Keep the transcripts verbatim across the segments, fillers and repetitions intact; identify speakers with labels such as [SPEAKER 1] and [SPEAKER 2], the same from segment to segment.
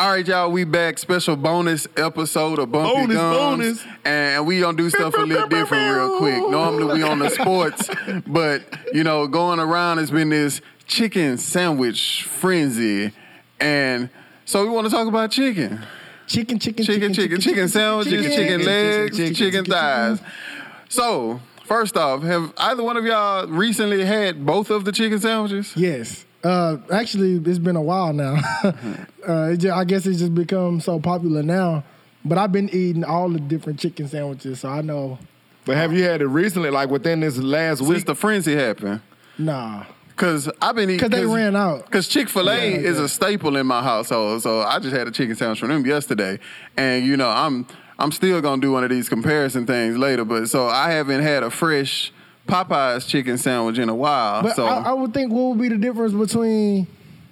[SPEAKER 1] All right, y'all, we back. Special bonus episode of Bumpy
[SPEAKER 2] bonus,
[SPEAKER 1] Gums.
[SPEAKER 2] Bonus,
[SPEAKER 1] And we gonna do stuff a little different real quick. Normally we on the sports, but, you know, going around has been this chicken sandwich frenzy. And so we want to talk about chicken.
[SPEAKER 3] Chicken, chicken,
[SPEAKER 1] Chicken, chicken, chicken sandwiches, chicken legs, chicken thighs. So, first off, have either one of y'all recently had both of the chicken sandwiches?
[SPEAKER 3] Yes. Uh, actually, it's been a while now. uh, it just, I guess it's just become so popular now. But I've been eating all the different chicken sandwiches, so I know.
[SPEAKER 2] But have you had it recently, like within this last
[SPEAKER 1] Since
[SPEAKER 2] week?
[SPEAKER 1] the frenzy happened?
[SPEAKER 3] Nah.
[SPEAKER 1] Because I've been eating.
[SPEAKER 3] Because they ran out.
[SPEAKER 1] Because Chick-fil-A
[SPEAKER 3] Yeah,
[SPEAKER 1] is
[SPEAKER 3] yeah.
[SPEAKER 1] a staple in my household, so I just had a chicken sandwich from them yesterday. And, you know, I'm I'm still going to do one of these comparison things later, but so I haven't had a fresh Popeye's chicken sandwich in a while.
[SPEAKER 3] But
[SPEAKER 1] so
[SPEAKER 3] I, I would think what would be the difference between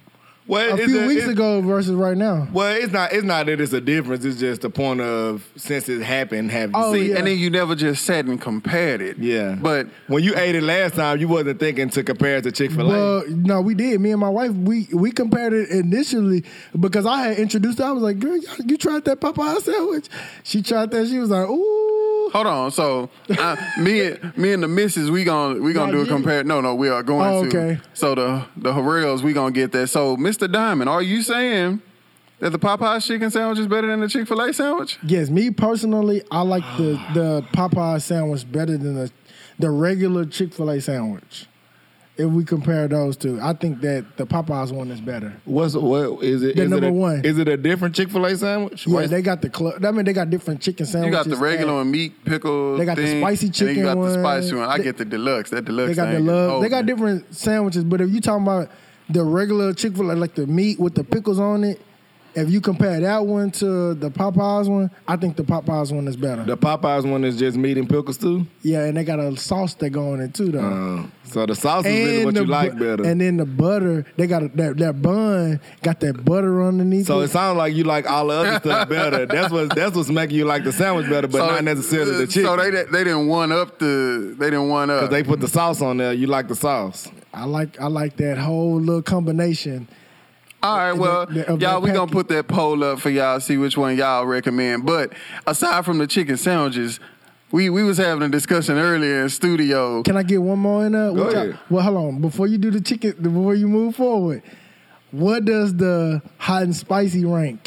[SPEAKER 2] well,
[SPEAKER 3] a
[SPEAKER 2] it's
[SPEAKER 3] few
[SPEAKER 2] a-
[SPEAKER 3] weeks
[SPEAKER 2] it's-
[SPEAKER 3] ago versus right now?
[SPEAKER 2] Well, it's not. It's not that it's a difference. It's just the point of since it happened, have you
[SPEAKER 3] Oh,
[SPEAKER 2] seen?
[SPEAKER 1] See,
[SPEAKER 3] yeah.
[SPEAKER 1] and then you never just sat and compared it.
[SPEAKER 2] Yeah.
[SPEAKER 1] But
[SPEAKER 2] When you ate it last time, you wasn't thinking to compare it to Chick-fil-A.
[SPEAKER 3] Well, no, we did. Me and my wife, we we compared it initially because I had introduced her. I was like, girl, you tried that Popeye sandwich? She tried that. She was like, ooh.
[SPEAKER 1] hold on. So I, me and me and the missus, we gonna we gonna
[SPEAKER 3] Y'all
[SPEAKER 1] do a
[SPEAKER 3] get it?
[SPEAKER 1] compare. No, no, we are going
[SPEAKER 3] Oh,
[SPEAKER 1] to.
[SPEAKER 3] okay.
[SPEAKER 1] So the the Harrells, we gonna get that. So Mister Diamond, are you saying that the Popeye's chicken sandwich is better than the Chick-fil-A sandwich?
[SPEAKER 3] Yes, me personally, I like the the Popeye sandwich better than the the regular Chick-fil-A sandwich. If we compare those two, I think that the Popeyes one is better.
[SPEAKER 2] What's what is it?
[SPEAKER 3] The
[SPEAKER 2] is
[SPEAKER 3] number
[SPEAKER 2] it a,
[SPEAKER 3] one.
[SPEAKER 2] Is it a different Chick-fil-A sandwich?
[SPEAKER 3] Yeah,
[SPEAKER 2] Why-
[SPEAKER 3] they got the club. I mean, they got different chicken
[SPEAKER 1] You
[SPEAKER 3] sandwiches.
[SPEAKER 1] got the regular
[SPEAKER 3] and
[SPEAKER 1] and meat pickle.
[SPEAKER 3] They got the
[SPEAKER 1] thing,
[SPEAKER 3] spicy
[SPEAKER 1] and then you
[SPEAKER 3] chicken
[SPEAKER 1] got
[SPEAKER 3] one.
[SPEAKER 1] the spicy one. I
[SPEAKER 3] They-
[SPEAKER 1] get the deluxe. That deluxe.
[SPEAKER 3] They got the
[SPEAKER 1] thing is
[SPEAKER 3] love. They got
[SPEAKER 1] over.
[SPEAKER 3] different sandwiches, but if you talking about the regular Chick-fil-A, like the meat with the pickles on it, if you compare that one to the Popeyes one, I think the Popeyes one is better.
[SPEAKER 2] The Popeyes one is just meat and pickles too.
[SPEAKER 3] Yeah, and they got a sauce that go on it too, though.
[SPEAKER 2] Uh, so the sauce is really what
[SPEAKER 3] the
[SPEAKER 2] you like
[SPEAKER 3] bu-
[SPEAKER 2] better.
[SPEAKER 3] And then the butter, they got a, that that bun got that butter underneath
[SPEAKER 2] So
[SPEAKER 3] it.
[SPEAKER 2] it sounds like you like all the other stuff better. That's what that's what's making you like the sandwich better, but
[SPEAKER 1] So-
[SPEAKER 2] not necessarily the chicken.
[SPEAKER 1] So they they didn't one up the they didn't one up.
[SPEAKER 2] Because they put the sauce on there, you like the sauce.
[SPEAKER 3] I like I like that whole little combination.
[SPEAKER 1] All right, well,
[SPEAKER 3] the- of
[SPEAKER 1] y'all,
[SPEAKER 3] that
[SPEAKER 1] we gonna
[SPEAKER 3] package.
[SPEAKER 1] put that poll up for y'all, see which one y'all recommend. But aside from the chicken sandwiches, we we was having a discussion earlier in studio.
[SPEAKER 3] Can I get one more in there?
[SPEAKER 2] Go
[SPEAKER 3] What y'all-
[SPEAKER 2] ahead.
[SPEAKER 3] Well, hold on. Before you do the chicken, before you move forward, what does the hot and spicy rank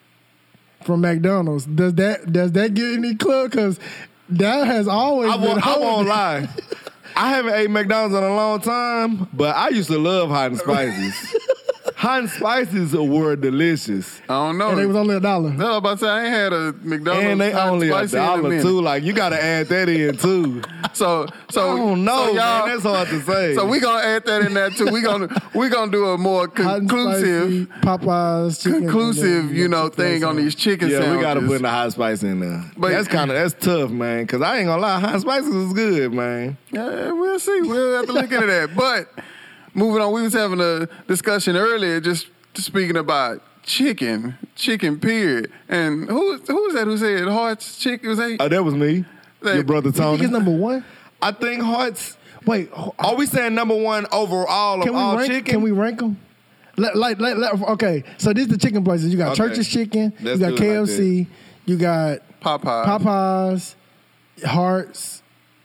[SPEAKER 3] from McDonald's? Does that does that get any club? Because that has always
[SPEAKER 2] I
[SPEAKER 3] been.
[SPEAKER 2] won't, I won't
[SPEAKER 3] holding.
[SPEAKER 2] lie. I haven't ate McDonald's in a long time, but I used to love hot and spices. Hot and spices were delicious.
[SPEAKER 1] I don't know.
[SPEAKER 3] And it was only a dollar.
[SPEAKER 1] no, I was about to say I ain't had a McDonald's.
[SPEAKER 2] And they
[SPEAKER 1] hot
[SPEAKER 2] only a
[SPEAKER 1] spicy in
[SPEAKER 2] dollar
[SPEAKER 1] minute.
[SPEAKER 2] too. Like you gotta add that in too.
[SPEAKER 1] So so
[SPEAKER 2] I don't know,
[SPEAKER 1] so y'all,
[SPEAKER 2] man. That's hard to say.
[SPEAKER 1] So we gonna add that in there too. We gonna we gonna do a more
[SPEAKER 3] Hot and
[SPEAKER 1] conclusive.
[SPEAKER 3] spicy, Popeyes, chicken,
[SPEAKER 1] conclusive,
[SPEAKER 3] and then
[SPEAKER 1] you know,
[SPEAKER 3] Chick-fil-A
[SPEAKER 1] thing on
[SPEAKER 3] sandwich.
[SPEAKER 1] these chicken
[SPEAKER 2] yeah,
[SPEAKER 1] sandwiches.
[SPEAKER 2] we gotta put the hot spice in there.
[SPEAKER 1] But-
[SPEAKER 2] But that's kind of that's tough, man. Cause I ain't gonna lie, hot spices is good, man.
[SPEAKER 1] Yeah, we'll see. We'll have to look into that. But moving on, we was having a discussion earlier, just speaking about chicken, chicken period. And who who was that who said Hearts chicken? Was that?
[SPEAKER 2] Oh, that was me,
[SPEAKER 1] Hey,
[SPEAKER 2] your brother
[SPEAKER 3] You think
[SPEAKER 2] Tony.
[SPEAKER 3] it's number one?
[SPEAKER 2] I think Hearts.
[SPEAKER 3] Wait, ho-
[SPEAKER 2] Are we saying number one overall
[SPEAKER 3] can
[SPEAKER 2] of
[SPEAKER 3] we
[SPEAKER 2] all
[SPEAKER 3] rank?
[SPEAKER 2] chicken?
[SPEAKER 3] Can we rank them? Like, like, like, like- okay. So this is the chicken places. You got
[SPEAKER 2] Okay.
[SPEAKER 3] Church's Chicken.
[SPEAKER 2] Let's
[SPEAKER 3] you got
[SPEAKER 2] do it
[SPEAKER 3] K F
[SPEAKER 2] like
[SPEAKER 3] C. you got
[SPEAKER 1] Popeye.
[SPEAKER 3] Popeyes, Hearts.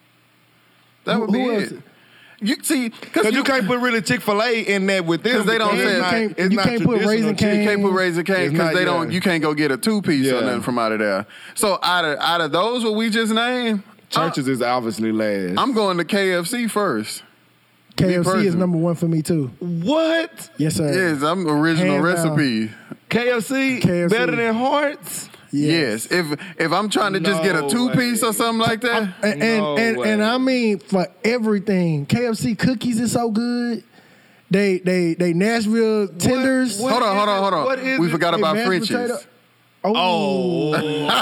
[SPEAKER 1] That would
[SPEAKER 3] Who-
[SPEAKER 1] be
[SPEAKER 3] who
[SPEAKER 1] it.
[SPEAKER 3] else?
[SPEAKER 1] You see, because
[SPEAKER 2] Because you can't put really Chick-fil-A in there with them.
[SPEAKER 1] 'Cause they don't
[SPEAKER 2] because
[SPEAKER 1] say-
[SPEAKER 2] it's not-
[SPEAKER 3] You can't-
[SPEAKER 2] it's
[SPEAKER 3] you
[SPEAKER 2] not
[SPEAKER 3] can't put
[SPEAKER 2] traditional
[SPEAKER 3] Raising
[SPEAKER 2] chicken.
[SPEAKER 1] you can't put Raising Cane
[SPEAKER 2] It's
[SPEAKER 1] because
[SPEAKER 2] not-
[SPEAKER 1] they
[SPEAKER 2] yeah.
[SPEAKER 1] don't. You can't go get a two piece or
[SPEAKER 2] Yeah.
[SPEAKER 1] nothing from out of there. So out of out of those, what we just named,
[SPEAKER 2] Churches is obviously last.
[SPEAKER 1] I'm going to K F C first.
[SPEAKER 3] K F C is
[SPEAKER 1] personally.
[SPEAKER 3] number one for me too.
[SPEAKER 2] what?
[SPEAKER 3] Yes, sir.
[SPEAKER 1] Yes, I'm original
[SPEAKER 3] Hands down.
[SPEAKER 1] recipe.
[SPEAKER 2] K F C,
[SPEAKER 3] K F C.
[SPEAKER 2] better than Hearts?
[SPEAKER 1] Yes. If if I'm trying to just get a
[SPEAKER 2] No
[SPEAKER 1] two piece
[SPEAKER 2] way.
[SPEAKER 1] or something like that,
[SPEAKER 3] And and,
[SPEAKER 2] No
[SPEAKER 3] and,
[SPEAKER 2] way.
[SPEAKER 3] and I mean for everything. K F C cookies is so good. They they they Nashville tenders.
[SPEAKER 2] what
[SPEAKER 1] hold on,
[SPEAKER 2] is
[SPEAKER 1] hold on,
[SPEAKER 2] it?
[SPEAKER 1] hold on.
[SPEAKER 2] What is
[SPEAKER 1] we
[SPEAKER 2] it?
[SPEAKER 1] forgot
[SPEAKER 3] They
[SPEAKER 1] about
[SPEAKER 3] mashed
[SPEAKER 1] Frenchies.
[SPEAKER 3] potato- Oh.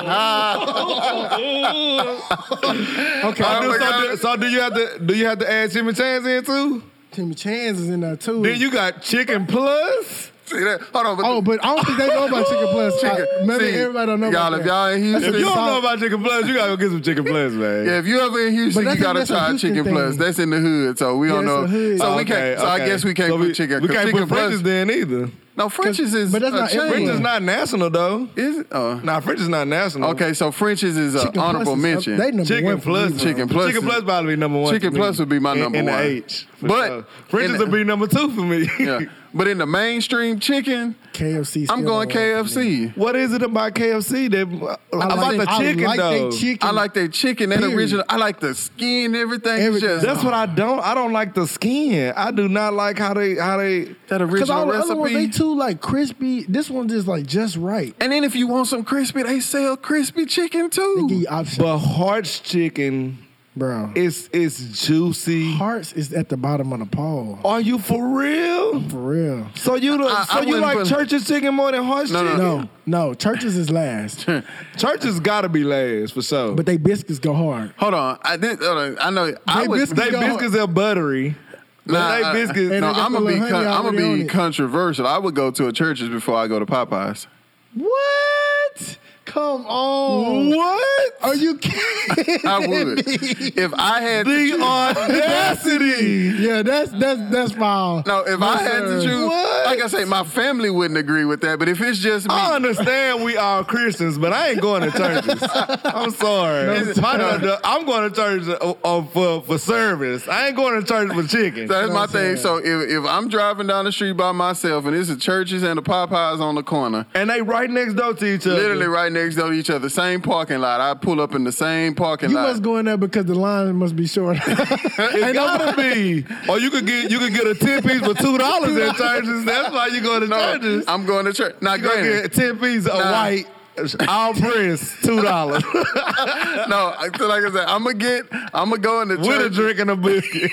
[SPEAKER 3] Okay.
[SPEAKER 2] So,
[SPEAKER 1] I
[SPEAKER 2] do,
[SPEAKER 1] forgot.
[SPEAKER 2] so, do, so do you have to do you have to add Jimmy Chan's in too?
[SPEAKER 3] Timmy Chan's is in there too.
[SPEAKER 2] Then you got Chicken Plus.
[SPEAKER 1] See that? Hold on. But
[SPEAKER 3] Oh, but I don't think they know about Chicken Plus.
[SPEAKER 1] Chicken.
[SPEAKER 3] I, maybe
[SPEAKER 1] See,
[SPEAKER 3] everybody don't know
[SPEAKER 1] y'all,
[SPEAKER 3] about
[SPEAKER 1] if
[SPEAKER 3] that.
[SPEAKER 1] y'all in Houston,
[SPEAKER 2] If you don't
[SPEAKER 3] solid.
[SPEAKER 2] know about Chicken Plus, you gotta go get some Chicken Plus, man.
[SPEAKER 1] yeah, if you ever in Houston,
[SPEAKER 3] But
[SPEAKER 1] you
[SPEAKER 3] that's a-
[SPEAKER 1] gotta
[SPEAKER 3] that's a
[SPEAKER 1] try
[SPEAKER 3] Houston
[SPEAKER 1] Chicken
[SPEAKER 3] thing.
[SPEAKER 1] Plus. That's in the hood, so we
[SPEAKER 3] Yeah,
[SPEAKER 1] don't
[SPEAKER 3] it's
[SPEAKER 1] know.
[SPEAKER 3] the hood.
[SPEAKER 1] So we
[SPEAKER 2] Okay,
[SPEAKER 1] can't. So I
[SPEAKER 2] okay.
[SPEAKER 1] guess we can't
[SPEAKER 2] So
[SPEAKER 1] put chicken.
[SPEAKER 2] We
[SPEAKER 1] 'cause
[SPEAKER 2] can't
[SPEAKER 1] chicken
[SPEAKER 2] put French's
[SPEAKER 1] Plus.
[SPEAKER 2] then either.
[SPEAKER 1] No, French's is
[SPEAKER 3] but that's
[SPEAKER 1] a
[SPEAKER 3] not
[SPEAKER 1] chain.
[SPEAKER 3] everywhere.
[SPEAKER 2] French is not national though.
[SPEAKER 1] Is it? Oh.
[SPEAKER 2] Nah, French is not national.
[SPEAKER 1] Okay, so French's is an
[SPEAKER 3] Chicken
[SPEAKER 1] honorable
[SPEAKER 3] Plus is-
[SPEAKER 1] mention.
[SPEAKER 3] They number
[SPEAKER 2] Chicken
[SPEAKER 3] one for
[SPEAKER 2] plus,
[SPEAKER 3] me, bro.
[SPEAKER 1] Chicken Plus
[SPEAKER 2] Chicken
[SPEAKER 1] is-
[SPEAKER 2] plus probably be number one.
[SPEAKER 1] Chicken
[SPEAKER 2] for me.
[SPEAKER 1] Plus would be my
[SPEAKER 2] In-
[SPEAKER 1] number
[SPEAKER 2] in
[SPEAKER 1] one.
[SPEAKER 2] the H. for
[SPEAKER 1] But
[SPEAKER 2] sure. French's
[SPEAKER 1] in
[SPEAKER 2] would
[SPEAKER 1] the-
[SPEAKER 2] be number two for me.
[SPEAKER 1] Yeah. But in the mainstream chicken,
[SPEAKER 3] K F C.
[SPEAKER 1] I'm
[SPEAKER 3] still
[SPEAKER 1] going
[SPEAKER 3] number
[SPEAKER 1] K
[SPEAKER 3] one
[SPEAKER 1] F
[SPEAKER 3] for me.
[SPEAKER 1] C.
[SPEAKER 2] What is it about K F C that
[SPEAKER 3] I
[SPEAKER 2] about
[SPEAKER 3] like,
[SPEAKER 2] the chicken
[SPEAKER 3] I like
[SPEAKER 2] though?
[SPEAKER 3] they chicken.
[SPEAKER 1] I like their chicken, that
[SPEAKER 3] Period.
[SPEAKER 1] original. I like the skin, everything. It's
[SPEAKER 3] Everything.
[SPEAKER 1] just
[SPEAKER 2] That's what I don't. I don't like the skin. I do not like how they how they.
[SPEAKER 1] that
[SPEAKER 3] Because all
[SPEAKER 1] original
[SPEAKER 3] the other ones, they
[SPEAKER 1] recipe.
[SPEAKER 3] too like crispy. This one just like just right.
[SPEAKER 1] And then if you want some crispy, they sell crispy chicken
[SPEAKER 3] They give
[SPEAKER 1] too.
[SPEAKER 3] you options,
[SPEAKER 2] But Hart's chicken
[SPEAKER 3] bro.
[SPEAKER 2] is is juicy.
[SPEAKER 3] Hearts is at the bottom of the pole.
[SPEAKER 2] Are you for real?
[SPEAKER 3] For real.
[SPEAKER 2] So you the,
[SPEAKER 1] I-
[SPEAKER 2] so
[SPEAKER 1] I
[SPEAKER 2] you
[SPEAKER 1] wouldn't
[SPEAKER 2] like
[SPEAKER 1] put-
[SPEAKER 2] Church's chicken more than Hart's
[SPEAKER 1] No, no,
[SPEAKER 2] chicken?
[SPEAKER 3] No, no. Churches is last,
[SPEAKER 2] Church's got to be last for sure.
[SPEAKER 3] but they biscuits go hard.
[SPEAKER 1] Hold on, I did. Hold on. I know. I
[SPEAKER 3] They
[SPEAKER 1] was.
[SPEAKER 3] biscuits
[SPEAKER 2] they
[SPEAKER 3] go hard.
[SPEAKER 2] biscuits are buttery. But
[SPEAKER 1] Nah,
[SPEAKER 2] they
[SPEAKER 1] I-
[SPEAKER 2] biscuits.
[SPEAKER 3] And
[SPEAKER 1] No,
[SPEAKER 3] they got
[SPEAKER 1] I'm
[SPEAKER 3] the
[SPEAKER 1] gonna be.
[SPEAKER 3] little
[SPEAKER 1] Con-
[SPEAKER 3] honey
[SPEAKER 1] I'm gonna
[SPEAKER 3] already on
[SPEAKER 1] be
[SPEAKER 3] it.
[SPEAKER 1] controversial. I would go to a Church's before I go to Popeyes.
[SPEAKER 3] What? Come on.
[SPEAKER 2] What?
[SPEAKER 3] Are you kidding?
[SPEAKER 1] I would. If I had to
[SPEAKER 2] The
[SPEAKER 1] choose-
[SPEAKER 2] audacity.
[SPEAKER 3] Yeah, that's that's that's foul.
[SPEAKER 1] no, if I had to
[SPEAKER 3] sir.
[SPEAKER 1] choose,
[SPEAKER 2] What?
[SPEAKER 1] like I say, my family wouldn't agree with that. But if it's just me,
[SPEAKER 2] I understand we are Christians, but I ain't going to churches. I'm sorry.
[SPEAKER 1] No,
[SPEAKER 2] My-
[SPEAKER 1] no.
[SPEAKER 2] I'm going to church uh, uh, for, for service. I ain't going to church for chicken.
[SPEAKER 1] that's
[SPEAKER 3] know
[SPEAKER 1] my
[SPEAKER 3] what I'm
[SPEAKER 1] thing.
[SPEAKER 3] saying?
[SPEAKER 1] So if, if I'm driving down the street by myself and it's a Church's and a Popeyes on the corner,
[SPEAKER 2] And they right next door to each other.
[SPEAKER 1] literally right next door to each other, same parking lot, I pull up in the same parking
[SPEAKER 3] You
[SPEAKER 1] lot.
[SPEAKER 3] must go in there because the line must be short.
[SPEAKER 2] It gotta be. Or you could get you could get a ten piece for two dollars at churches. That's why you go to
[SPEAKER 1] no,
[SPEAKER 2] churches.
[SPEAKER 1] I'm going to church. Now,
[SPEAKER 2] You gonna
[SPEAKER 1] granted,
[SPEAKER 2] get ten piece of
[SPEAKER 1] Nah.
[SPEAKER 2] white, all press, two dollars
[SPEAKER 1] no, I- so like I said, I'm gonna get, I'm gonna go into
[SPEAKER 2] with a
[SPEAKER 1] church.
[SPEAKER 2] drink and a biscuit.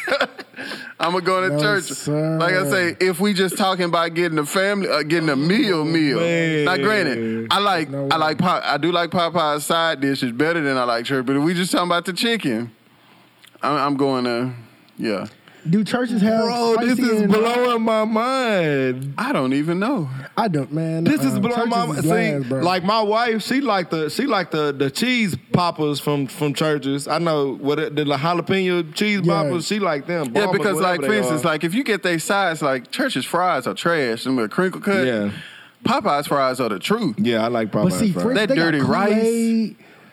[SPEAKER 1] I'm gonna go to
[SPEAKER 3] No,
[SPEAKER 1] church.
[SPEAKER 3] sir.
[SPEAKER 1] Like I say, if we just talking about getting a family, uh, getting a meal, meal.
[SPEAKER 2] Man.
[SPEAKER 1] Now, granted, I like,
[SPEAKER 3] No
[SPEAKER 1] I
[SPEAKER 3] way.
[SPEAKER 1] like, Pop, I do like Popeye's side dishes better than I like church. But if we just talking about the chicken, I'm, I'm going to, yeah.
[SPEAKER 3] Do churches have
[SPEAKER 2] Bro, this
[SPEAKER 3] spicy
[SPEAKER 2] is
[SPEAKER 3] and-
[SPEAKER 2] blowing my mind.
[SPEAKER 1] I don't even know.
[SPEAKER 3] I don't, man.
[SPEAKER 2] This is
[SPEAKER 3] Uh,
[SPEAKER 2] blowing my
[SPEAKER 3] churches
[SPEAKER 2] mind.
[SPEAKER 3] is
[SPEAKER 2] See,
[SPEAKER 3] last, bro.
[SPEAKER 2] like my wife, she like the she like the the cheese poppers from from churches. I know what it, the jalapeno cheese
[SPEAKER 3] Yeah.
[SPEAKER 2] poppers. She like them.
[SPEAKER 1] Yeah,
[SPEAKER 2] Bombers,
[SPEAKER 1] because like
[SPEAKER 2] whatever
[SPEAKER 1] for
[SPEAKER 2] they
[SPEAKER 1] instance,
[SPEAKER 2] are.
[SPEAKER 1] like if you get their sides, like church's fries are trash. Them with crinkle cut.
[SPEAKER 2] Yeah.
[SPEAKER 1] Popeye's fries are the truth.
[SPEAKER 2] yeah, I like Popeyes
[SPEAKER 3] but see,
[SPEAKER 2] fries.
[SPEAKER 3] French,
[SPEAKER 1] That
[SPEAKER 3] they got
[SPEAKER 1] dirty rice.
[SPEAKER 3] Kool-Aid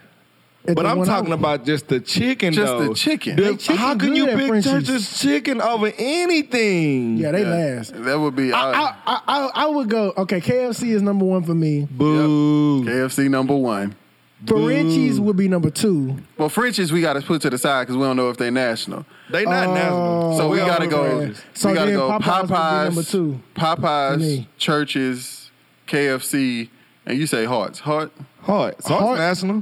[SPEAKER 3] at
[SPEAKER 2] But
[SPEAKER 3] the
[SPEAKER 2] I'm
[SPEAKER 3] one
[SPEAKER 2] talking
[SPEAKER 3] I-
[SPEAKER 2] about just the chicken,
[SPEAKER 1] Just
[SPEAKER 2] though.
[SPEAKER 1] the chicken.
[SPEAKER 2] The-
[SPEAKER 3] They chicken
[SPEAKER 2] how can you
[SPEAKER 3] good at
[SPEAKER 2] pick
[SPEAKER 3] French's.
[SPEAKER 2] church's chicken over anything?
[SPEAKER 3] Yeah, they
[SPEAKER 1] Yeah.
[SPEAKER 3] last.
[SPEAKER 1] That would be
[SPEAKER 3] I, I, I, I, I would go. Okay, K F C is number one for me.
[SPEAKER 2] Boo.
[SPEAKER 1] K F C number one.
[SPEAKER 3] Frenchies would be number two.
[SPEAKER 1] Well, Frenchies we got to put to the side because we don't know if they're national.
[SPEAKER 2] They not
[SPEAKER 3] Oh.
[SPEAKER 2] national.
[SPEAKER 1] So we
[SPEAKER 3] Oh,
[SPEAKER 1] gotta go.
[SPEAKER 3] okay. So
[SPEAKER 1] we gotta
[SPEAKER 3] then
[SPEAKER 1] go.
[SPEAKER 3] Popeyes would be
[SPEAKER 1] Popeyes,
[SPEAKER 3] number two.
[SPEAKER 1] Popeyes,
[SPEAKER 3] Me.
[SPEAKER 1] churches, K F C, and you say Hearts. Heart.
[SPEAKER 2] Hard. So
[SPEAKER 3] Hard-
[SPEAKER 2] national.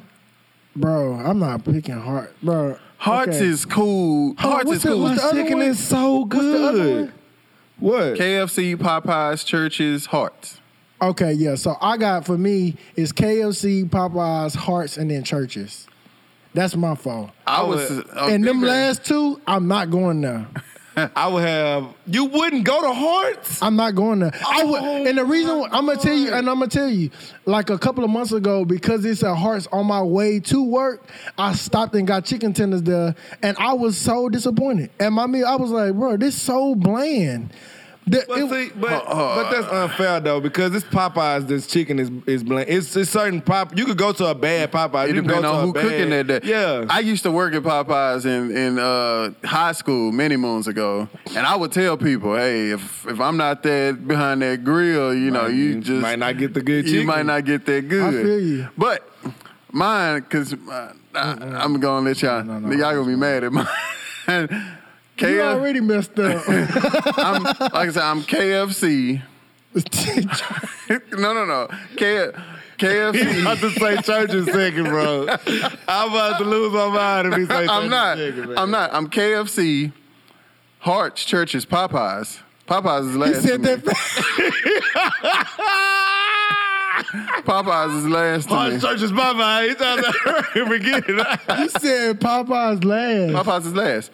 [SPEAKER 3] Bro, I'm not picking Heart. Bro,
[SPEAKER 1] Hearts
[SPEAKER 3] okay.
[SPEAKER 1] is cool. Hearts
[SPEAKER 3] what's
[SPEAKER 1] is
[SPEAKER 3] the-
[SPEAKER 1] cool.
[SPEAKER 3] what's the other
[SPEAKER 2] Chicken
[SPEAKER 3] one?
[SPEAKER 2] is so
[SPEAKER 3] What's the other
[SPEAKER 2] good.
[SPEAKER 3] one?
[SPEAKER 2] What?
[SPEAKER 1] K F C, Popeyes, churches, Hearts.
[SPEAKER 3] Okay, yeah. So I got for me is K F C, Popeyes, Hearts, and then churches. That's my fault.
[SPEAKER 1] I
[SPEAKER 2] I
[SPEAKER 1] was.
[SPEAKER 2] would-
[SPEAKER 1] uh,
[SPEAKER 3] and them
[SPEAKER 1] bigger.
[SPEAKER 3] last two, I'm not going there.
[SPEAKER 2] I would have. You wouldn't go to Hearts?
[SPEAKER 3] I'm not going there. I would,
[SPEAKER 2] Oh,
[SPEAKER 3] and the reason
[SPEAKER 2] my
[SPEAKER 3] I'm gonna tell you,
[SPEAKER 2] God.
[SPEAKER 3] and I'm gonna tell you, like a couple of months ago, because it's at Hearts on my way to work, I stopped and got chicken tenders there, and I was so disappointed. And my meal, I was like, bro, this so bland. The-
[SPEAKER 2] But
[SPEAKER 3] it-
[SPEAKER 2] see, but, but that's unfair though because this Popeyes, this chicken is is bland. It's, it's certain pop. You could go to a bad Popeyes.
[SPEAKER 1] It
[SPEAKER 2] you can go
[SPEAKER 1] depends
[SPEAKER 2] to
[SPEAKER 1] on
[SPEAKER 2] a
[SPEAKER 1] who
[SPEAKER 2] bad,
[SPEAKER 1] cooking that day.
[SPEAKER 2] Yeah,
[SPEAKER 1] I used to work at Popeyes in in uh, high school many moons ago, and I would tell people, "Hey, if if I'm not there behind that grill, you know,
[SPEAKER 2] Might-
[SPEAKER 1] you
[SPEAKER 2] you
[SPEAKER 1] just
[SPEAKER 2] might not get the good
[SPEAKER 1] You
[SPEAKER 2] chicken."
[SPEAKER 1] might not get that good.
[SPEAKER 3] I feel you.
[SPEAKER 1] But mine, because uh, I'm gonna let y'all
[SPEAKER 3] no, no.
[SPEAKER 1] y'all gonna be mad at mine. K
[SPEAKER 3] you
[SPEAKER 1] F,
[SPEAKER 3] already messed up.
[SPEAKER 1] I'm, like I said, I'm K F C. no, no, no. K, KFC.
[SPEAKER 2] He's about to say churches second, bro. I'm about to lose my mind if he say
[SPEAKER 1] I'm
[SPEAKER 2] churches
[SPEAKER 1] not.
[SPEAKER 2] second, man.
[SPEAKER 1] I'm not. I'm K F C, Hearts, Churches, Popeyes. Popeyes is
[SPEAKER 3] He
[SPEAKER 1] last.
[SPEAKER 3] said
[SPEAKER 1] to
[SPEAKER 3] that.
[SPEAKER 1] me. Popeyes is last to
[SPEAKER 2] Hard
[SPEAKER 1] me.
[SPEAKER 2] churches, bye bye. He's trying to forget it.
[SPEAKER 3] He said Popeye's last.
[SPEAKER 1] Popeyes is last.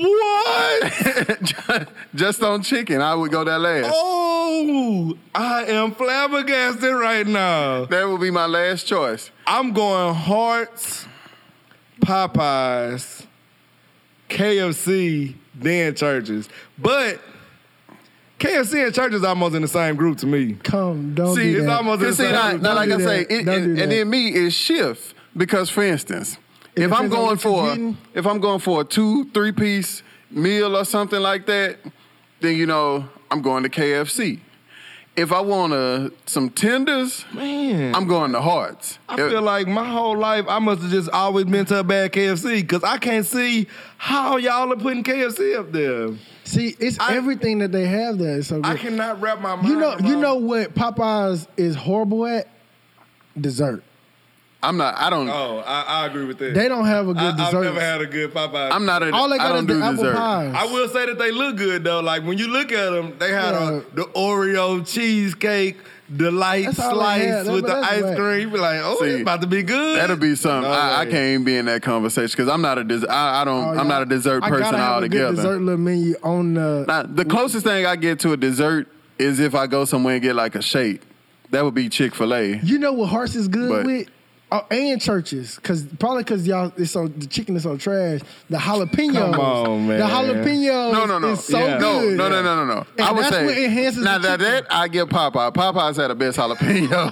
[SPEAKER 2] What?
[SPEAKER 1] Just on chicken, I would go that last.
[SPEAKER 2] Oh, I am flabbergasted right now.
[SPEAKER 1] That would be my last choice.
[SPEAKER 2] I'm going Hearts, Popeyes, K F C, then churches. But K F C and church is almost in the same group to me.
[SPEAKER 3] Come, don't
[SPEAKER 1] See,
[SPEAKER 3] do
[SPEAKER 2] it's
[SPEAKER 3] that.
[SPEAKER 2] almost in the
[SPEAKER 1] See,
[SPEAKER 2] same
[SPEAKER 1] now,
[SPEAKER 2] group.
[SPEAKER 1] now,
[SPEAKER 3] Don't
[SPEAKER 1] like
[SPEAKER 3] do
[SPEAKER 1] I say,
[SPEAKER 3] that.
[SPEAKER 1] it,
[SPEAKER 3] Don't
[SPEAKER 1] it-
[SPEAKER 3] do
[SPEAKER 1] and
[SPEAKER 3] that.
[SPEAKER 1] then me it shift because, for instance,
[SPEAKER 3] It
[SPEAKER 1] if I'm
[SPEAKER 3] depends on
[SPEAKER 1] going
[SPEAKER 3] what you're
[SPEAKER 1] for
[SPEAKER 3] getting.
[SPEAKER 1] if I'm going for a two three piece meal or something like that, then you know I'm going to K F C. If I want a, some tenders,
[SPEAKER 2] Man.
[SPEAKER 1] I'm going to Hearts.
[SPEAKER 2] I feel like my whole life I must have just always been to a bad K F C because I can't see how y'all are putting K F C up there.
[SPEAKER 3] See, it's
[SPEAKER 2] I-
[SPEAKER 3] everything that they have there. is so good.
[SPEAKER 2] I cannot wrap my mind.
[SPEAKER 3] You know, you
[SPEAKER 2] around-
[SPEAKER 3] know what Popeyes is horrible at? Dessert.
[SPEAKER 1] I'm not. I don't.
[SPEAKER 2] Oh, I, I agree with that.
[SPEAKER 3] They don't have a good
[SPEAKER 2] I, I've
[SPEAKER 3] dessert.
[SPEAKER 2] never had a good Popeye.
[SPEAKER 1] I'm not. A,
[SPEAKER 3] All they
[SPEAKER 1] I
[SPEAKER 3] got
[SPEAKER 1] don't
[SPEAKER 3] is
[SPEAKER 1] do
[SPEAKER 3] the apple
[SPEAKER 1] dessert.
[SPEAKER 3] pies.
[SPEAKER 2] I will say that they look good though. Like when you look at them, they had
[SPEAKER 3] Yeah.
[SPEAKER 2] a, the Oreo cheesecake delight
[SPEAKER 3] That's all they
[SPEAKER 2] slice
[SPEAKER 3] had. That-
[SPEAKER 2] with the
[SPEAKER 3] that's
[SPEAKER 2] ice
[SPEAKER 3] whack.
[SPEAKER 2] cream. You be like, oh,
[SPEAKER 1] See,
[SPEAKER 2] it's about to be good.
[SPEAKER 1] That'll be something.
[SPEAKER 2] No
[SPEAKER 1] I, I
[SPEAKER 2] way.
[SPEAKER 1] can't even be in that conversation because I'm not a dessert. I, I don't.
[SPEAKER 3] Oh,
[SPEAKER 1] I'm
[SPEAKER 3] yeah.
[SPEAKER 1] not a dessert
[SPEAKER 3] I
[SPEAKER 1] person
[SPEAKER 3] gotta have a good
[SPEAKER 1] altogether.
[SPEAKER 3] dessert little menu on the.
[SPEAKER 1] Now, the closest thing I get to a dessert is if I go somewhere and get like a shake. That would be Chick-fil-A.
[SPEAKER 3] You know what Hearts is good
[SPEAKER 1] But-
[SPEAKER 3] with? Oh, and churches, cause probably cause y'all it's so the chicken is so trash. The jalapenos,
[SPEAKER 2] Come on, man.
[SPEAKER 3] the jalapenos,
[SPEAKER 1] No, no, no.
[SPEAKER 3] is so
[SPEAKER 2] Yeah.
[SPEAKER 1] No,
[SPEAKER 3] good.
[SPEAKER 1] no, no, no, no, no.
[SPEAKER 3] And
[SPEAKER 1] I would
[SPEAKER 3] that's
[SPEAKER 1] say
[SPEAKER 3] what enhances
[SPEAKER 1] now
[SPEAKER 3] the
[SPEAKER 1] that,
[SPEAKER 3] chicken.
[SPEAKER 1] that I give Popeye. Popeye's had the best jalapenos.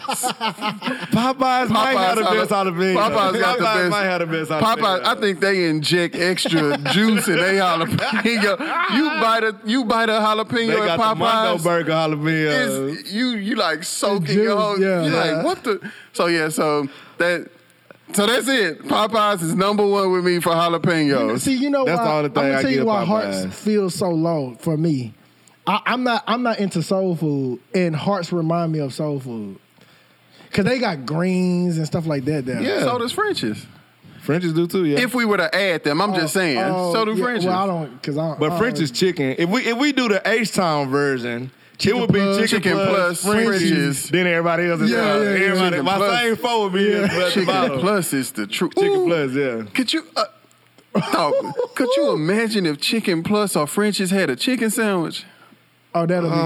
[SPEAKER 2] Popeyes, might have the
[SPEAKER 1] Popeyes
[SPEAKER 2] best
[SPEAKER 1] got
[SPEAKER 2] jalapeno.
[SPEAKER 1] Popeyes got the best.
[SPEAKER 2] might have the best jalapeno.
[SPEAKER 1] Popeye, I think they inject extra juice in their jalapeno. You bite a you bite a jalapeno
[SPEAKER 2] They
[SPEAKER 1] at
[SPEAKER 2] got the Mondo
[SPEAKER 1] Popeyes.
[SPEAKER 2] burger jalapenos.
[SPEAKER 1] It's, you you like soaking
[SPEAKER 3] juice,
[SPEAKER 1] your whole.
[SPEAKER 3] yeah.
[SPEAKER 1] You
[SPEAKER 3] Yeah.
[SPEAKER 1] like what the? So yeah, so that. So that's it. Popeyes is number one with me for jalapenos.
[SPEAKER 3] See, you know
[SPEAKER 2] That's
[SPEAKER 3] why?
[SPEAKER 2] the only
[SPEAKER 3] I'm
[SPEAKER 2] thing
[SPEAKER 3] gonna
[SPEAKER 2] I
[SPEAKER 3] tell you
[SPEAKER 2] give
[SPEAKER 3] why
[SPEAKER 2] Popeyes.
[SPEAKER 3] Hearts feels so low for me. I, I'm not. I'm not into soul food, and Hearts remind me of soul food because they got greens and stuff like that there.
[SPEAKER 2] Yeah.
[SPEAKER 1] So does French's.
[SPEAKER 2] French's do too, yeah.
[SPEAKER 1] If we were to add them, I'm just saying.
[SPEAKER 3] Oh,
[SPEAKER 1] so do
[SPEAKER 3] yeah,
[SPEAKER 1] French's.
[SPEAKER 3] Well, I don't because I.
[SPEAKER 2] but
[SPEAKER 3] I
[SPEAKER 2] French
[SPEAKER 3] don't-
[SPEAKER 2] is chicken. If we if we do the H Town version, it would be
[SPEAKER 3] plus-
[SPEAKER 2] chicken,
[SPEAKER 1] Chicken
[SPEAKER 2] plus,
[SPEAKER 1] plus
[SPEAKER 2] French's.
[SPEAKER 1] French's.
[SPEAKER 2] Then everybody else is
[SPEAKER 3] Yeah,
[SPEAKER 2] uh,
[SPEAKER 3] yeah, yeah.
[SPEAKER 2] everybody.
[SPEAKER 1] Chicken
[SPEAKER 2] My
[SPEAKER 1] plus.
[SPEAKER 2] same four would be
[SPEAKER 3] Yeah.
[SPEAKER 2] at the
[SPEAKER 1] Chicken
[SPEAKER 2] bottom.
[SPEAKER 1] plus is the truth.
[SPEAKER 2] Chicken
[SPEAKER 1] Ooh,
[SPEAKER 2] plus, yeah.
[SPEAKER 1] Could you? Uh, oh, could you imagine if Chicken Plus or French's had a chicken sandwich?
[SPEAKER 3] Oh, that'll be good.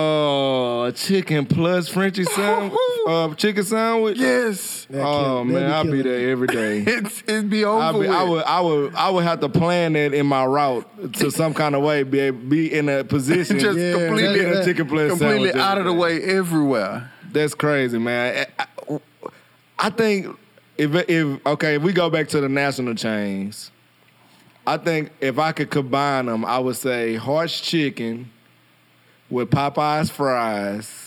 [SPEAKER 2] Oh, chicken plus Frenchie sandwich, uh, chicken sandwich.
[SPEAKER 1] Yes,
[SPEAKER 3] That
[SPEAKER 2] Oh
[SPEAKER 3] kill-
[SPEAKER 2] man,
[SPEAKER 3] that'd
[SPEAKER 2] I'll be
[SPEAKER 3] killing.
[SPEAKER 2] there every day.
[SPEAKER 1] it's it'd be over
[SPEAKER 2] I, be,
[SPEAKER 1] with.
[SPEAKER 2] I would, I would, I would have to plan that in my route to some kind of way, be able- be in a position
[SPEAKER 1] Just
[SPEAKER 3] Yeah,
[SPEAKER 1] completely,
[SPEAKER 2] to get a
[SPEAKER 3] that-
[SPEAKER 2] chicken plus
[SPEAKER 1] completely
[SPEAKER 2] sandwich
[SPEAKER 1] out of the
[SPEAKER 2] every
[SPEAKER 1] way everywhere.
[SPEAKER 2] That's crazy, man. I, I- I think if if okay, if we go back to the national chains, I think if I could combine them, I would say Hearts chicken with Popeyes fries,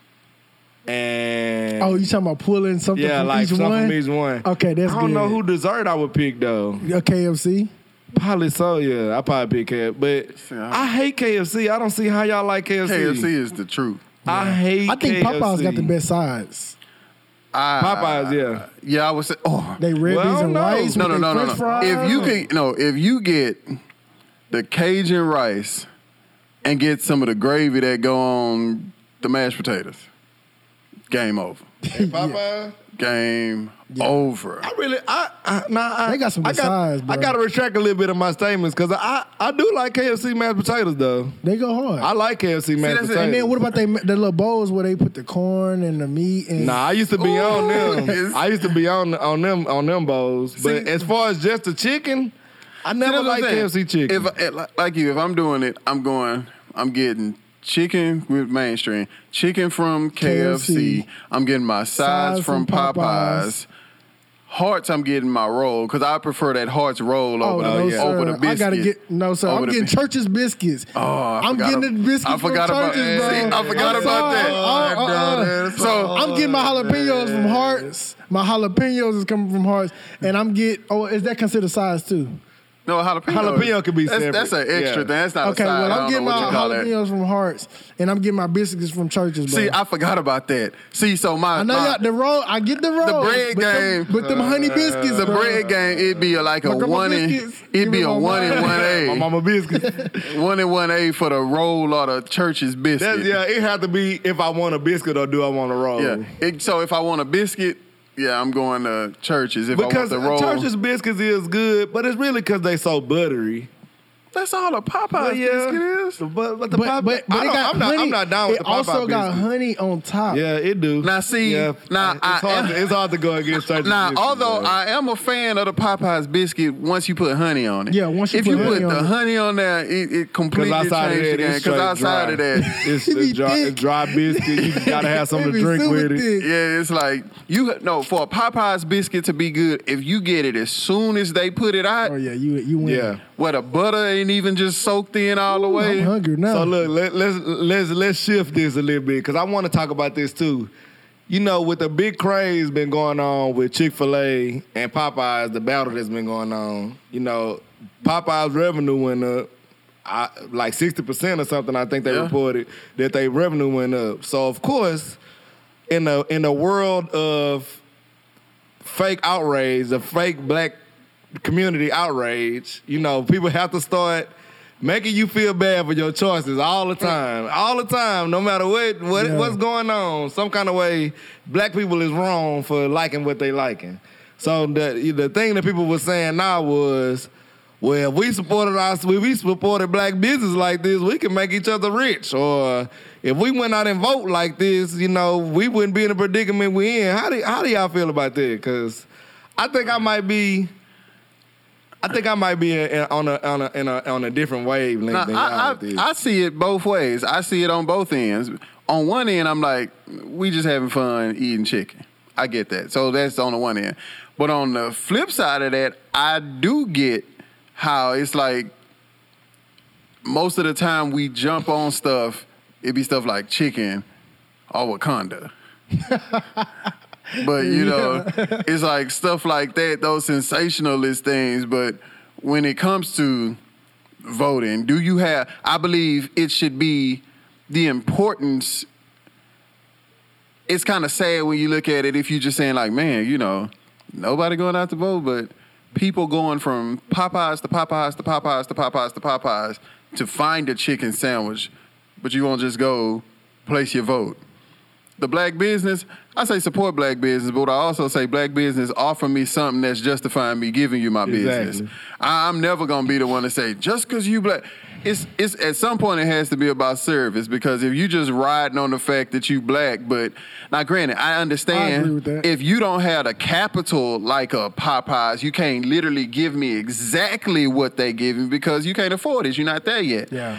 [SPEAKER 2] and
[SPEAKER 3] Oh, you talking about pulling something
[SPEAKER 2] yeah,
[SPEAKER 3] from
[SPEAKER 2] like
[SPEAKER 3] each
[SPEAKER 2] something
[SPEAKER 3] one?
[SPEAKER 2] from each one.
[SPEAKER 3] Okay, that's
[SPEAKER 2] I don't
[SPEAKER 3] good.
[SPEAKER 2] know who dessert I would pick though.
[SPEAKER 3] A K F C.
[SPEAKER 2] Probably so, yeah. I probably pick K F C, but
[SPEAKER 1] See, I-
[SPEAKER 2] I hate K F C. I don't see how y'all like K F C.
[SPEAKER 1] K F C is the truth.
[SPEAKER 2] I hate.
[SPEAKER 3] I think
[SPEAKER 2] K F C.
[SPEAKER 3] Popeyes got the best sides.
[SPEAKER 1] I,
[SPEAKER 2] Popeyes, yeah.
[SPEAKER 1] Yeah, I would say. Oh,
[SPEAKER 3] They red
[SPEAKER 2] Well, I
[SPEAKER 3] beans
[SPEAKER 2] don't
[SPEAKER 3] and
[SPEAKER 2] know.
[SPEAKER 3] rice.
[SPEAKER 1] no,
[SPEAKER 3] with
[SPEAKER 1] no,
[SPEAKER 3] they
[SPEAKER 1] no, no,
[SPEAKER 3] French
[SPEAKER 1] no.
[SPEAKER 3] fries.
[SPEAKER 1] If you can, no, if you get the Cajun rice and get some of the gravy that go on the mashed potatoes, game over.
[SPEAKER 2] Popeyes.
[SPEAKER 1] Game over.
[SPEAKER 2] I really, I, I, nah, I
[SPEAKER 3] They got some
[SPEAKER 2] I
[SPEAKER 3] good sides, bro.
[SPEAKER 2] I got to retract a little bit of my statements because I, I do like K F C mashed potatoes though.
[SPEAKER 3] They go hard.
[SPEAKER 2] I like K F C mashed
[SPEAKER 1] that's it.
[SPEAKER 2] potatoes.
[SPEAKER 3] and then what about they the little bowls where they put the corn and the meat and
[SPEAKER 2] Nah, I used to be
[SPEAKER 1] Ooh,
[SPEAKER 2] on
[SPEAKER 1] yes.
[SPEAKER 2] them. I used to be on on them on them bowls. But
[SPEAKER 1] See-
[SPEAKER 2] as far as just the chicken, I
[SPEAKER 1] See,
[SPEAKER 2] never
[SPEAKER 1] that's what I'm
[SPEAKER 2] liked
[SPEAKER 1] saying.
[SPEAKER 2] K F C chicken.
[SPEAKER 1] If I- like you, if I'm doing it, I'm going. I'm getting chicken with mainstream, chicken from K F C.
[SPEAKER 3] K F C.
[SPEAKER 1] I'm getting my sides
[SPEAKER 3] Sides
[SPEAKER 1] from
[SPEAKER 3] from
[SPEAKER 1] Popeyes.
[SPEAKER 3] Popeyes.
[SPEAKER 1] Hearts, I'm getting my roll because I prefer that Hearts roll
[SPEAKER 3] Oh,
[SPEAKER 1] over,
[SPEAKER 3] no,
[SPEAKER 1] the,
[SPEAKER 3] sir.
[SPEAKER 1] over the biscuit.
[SPEAKER 3] I gotta get no, sir.
[SPEAKER 1] Over
[SPEAKER 3] I'm
[SPEAKER 1] the
[SPEAKER 3] getting
[SPEAKER 1] bi-
[SPEAKER 3] Church's biscuits.
[SPEAKER 1] Oh, I
[SPEAKER 3] I'm
[SPEAKER 1] forgot
[SPEAKER 3] getting
[SPEAKER 1] ab-
[SPEAKER 3] the biscuits
[SPEAKER 1] I forgot
[SPEAKER 3] from
[SPEAKER 1] about-
[SPEAKER 3] Church's, bro.
[SPEAKER 1] See, I forgot
[SPEAKER 3] I'm
[SPEAKER 1] about
[SPEAKER 3] sorry.
[SPEAKER 1] that.
[SPEAKER 3] Uh, uh, uh.
[SPEAKER 1] So-
[SPEAKER 3] I'm getting my jalapenos from Hearts. My jalapenos is coming from Hearts, and I'm get. Oh, is that considered size too?
[SPEAKER 1] No, jalapeno.
[SPEAKER 2] Jalapeno could be
[SPEAKER 1] that's,
[SPEAKER 2] separate.
[SPEAKER 1] That's an extra
[SPEAKER 2] Yeah.
[SPEAKER 1] thing. That's not
[SPEAKER 3] Okay,
[SPEAKER 1] a side.
[SPEAKER 3] well,
[SPEAKER 1] I
[SPEAKER 3] I'm
[SPEAKER 1] don't
[SPEAKER 3] getting
[SPEAKER 1] know what
[SPEAKER 3] my
[SPEAKER 1] you call that.
[SPEAKER 3] jalapenos from Hearts, and I'm getting my biscuits from Church's, bro.
[SPEAKER 1] See, I forgot about that. See, so my,
[SPEAKER 3] I know
[SPEAKER 1] my
[SPEAKER 3] y'all, the roll. I get the roll.
[SPEAKER 1] bread
[SPEAKER 3] but
[SPEAKER 1] game.
[SPEAKER 3] them, but them honey biscuits,
[SPEAKER 1] the
[SPEAKER 3] bro.
[SPEAKER 1] bread game, it'd be a, like a
[SPEAKER 3] My grandma
[SPEAKER 1] one in,
[SPEAKER 3] biscuits.
[SPEAKER 1] it'd
[SPEAKER 3] Give
[SPEAKER 1] be
[SPEAKER 3] me
[SPEAKER 1] a
[SPEAKER 3] my
[SPEAKER 1] one in
[SPEAKER 3] mom.
[SPEAKER 1] one
[SPEAKER 2] My
[SPEAKER 1] A,
[SPEAKER 2] mama biscuits.
[SPEAKER 1] one in one A for the roll or the Church's biscuit.
[SPEAKER 2] That's, yeah, it had to be if I want a biscuit or do I want a roll.
[SPEAKER 1] Yeah. It, so if I want a biscuit, yeah, I'm going to Church's. If
[SPEAKER 2] Because
[SPEAKER 1] I want the roll,
[SPEAKER 2] Church's biscuits is good, but it's really because they so buttery.
[SPEAKER 1] That's all a Popeyes
[SPEAKER 2] Well, yeah.
[SPEAKER 1] biscuit is.
[SPEAKER 2] But but the
[SPEAKER 3] But,
[SPEAKER 2] Popeye,
[SPEAKER 3] but, but
[SPEAKER 2] I
[SPEAKER 3] it
[SPEAKER 2] don't-
[SPEAKER 3] got
[SPEAKER 2] I'm not
[SPEAKER 3] honey.
[SPEAKER 2] I'm not down with
[SPEAKER 3] it
[SPEAKER 2] the Popeye
[SPEAKER 3] also got
[SPEAKER 2] biscuit.
[SPEAKER 3] honey on top.
[SPEAKER 2] Yeah, it do.
[SPEAKER 1] Now, see,
[SPEAKER 2] yeah,
[SPEAKER 1] now,
[SPEAKER 2] it's,
[SPEAKER 1] I
[SPEAKER 2] hard
[SPEAKER 1] am-
[SPEAKER 2] to, it's hard to go against church.
[SPEAKER 1] Now,
[SPEAKER 2] biscuits,
[SPEAKER 1] although
[SPEAKER 2] man.
[SPEAKER 1] I am a fan of the Popeyes biscuit, once you put honey on it.
[SPEAKER 3] Yeah, once you
[SPEAKER 1] if
[SPEAKER 3] put
[SPEAKER 1] you
[SPEAKER 3] honey
[SPEAKER 1] put
[SPEAKER 3] on
[SPEAKER 1] the
[SPEAKER 3] it.
[SPEAKER 1] honey on there, it, it completely
[SPEAKER 2] outside of
[SPEAKER 1] changed the
[SPEAKER 2] that,
[SPEAKER 1] game.
[SPEAKER 2] it's
[SPEAKER 1] Because
[SPEAKER 2] straight
[SPEAKER 1] outside of
[SPEAKER 2] dry.
[SPEAKER 1] that,
[SPEAKER 2] it's,
[SPEAKER 3] It be
[SPEAKER 2] it's, dry,
[SPEAKER 3] thick.
[SPEAKER 2] it's dry biscuit. You gotta have something
[SPEAKER 3] It
[SPEAKER 2] to
[SPEAKER 3] be
[SPEAKER 2] drink
[SPEAKER 3] super
[SPEAKER 2] with it.
[SPEAKER 3] thick.
[SPEAKER 1] yeah, it's like you no for a Popeyes biscuit to be good. If you get it as soon as they put it out,
[SPEAKER 3] Oh yeah, you you win.
[SPEAKER 2] Yeah.
[SPEAKER 1] where the butter ain't even just soaked in all the
[SPEAKER 3] Ooh,
[SPEAKER 1] way.
[SPEAKER 3] I'm hungry now.
[SPEAKER 2] So look, let, let's let's let's shift this a little bit because I want to talk about this too. You know, with the big craze been going on with Chick-fil-A and Popeyes, the battle that's been going on. You know, Popeyes revenue went up I, like sixty percent or something. I think they
[SPEAKER 1] Yeah.
[SPEAKER 2] reported that their revenue went up. So of course, in the in the world of fake outrage, the fake black community outrage, you know, people have to start making you feel bad for your choices all the time. All the time, no matter what, what
[SPEAKER 3] Yeah.
[SPEAKER 2] what's going on, some kind of way, black people is wrong for liking what they liking. So the the thing that people were saying now was, well, if we supported us, if we supported black business like this, we can make each other rich. Or if we went out and vote like this, you know, we wouldn't be in the predicament we in. How do how do y'all feel about that? Because I think I might be. I think I might be in, in, on a on a, in a on a different wavelength
[SPEAKER 1] Now,
[SPEAKER 2] than y'all
[SPEAKER 1] I,
[SPEAKER 2] with this.
[SPEAKER 1] I, I see it both ways. I see it on both ends. On one end, I'm like, we just having fun eating chicken. I get that. So that's on the one end. But on the flip side of that, I do get how it's like most of the time we jump on stuff, it be stuff like chicken or Wakanda. But, you know, it's like stuff like that, those sensationalist things. But when it comes to voting, do you have, I believe it should be the importance. It's kind of sad when you look at it if you're just saying like, man, you know, nobody going out to vote, but people going from Popeyes to Popeyes to Popeyes to Popeyes to Popeyes to find a chicken sandwich, but you won't just go place your vote. The black business, I say support black business, but I also say black business offer me something that's justifying me giving you my business.
[SPEAKER 2] Exactly.
[SPEAKER 1] I, I'm never gonna be the one to say just because you black. It's it's at some point it has to be about service because if you just riding on the fact that you black, but now granted, I understand
[SPEAKER 3] I agree with that.
[SPEAKER 1] if you don't have the capital like a Popeyes, you can't literally give me exactly what they give me because you can't afford it. You're not there yet.
[SPEAKER 3] Yeah.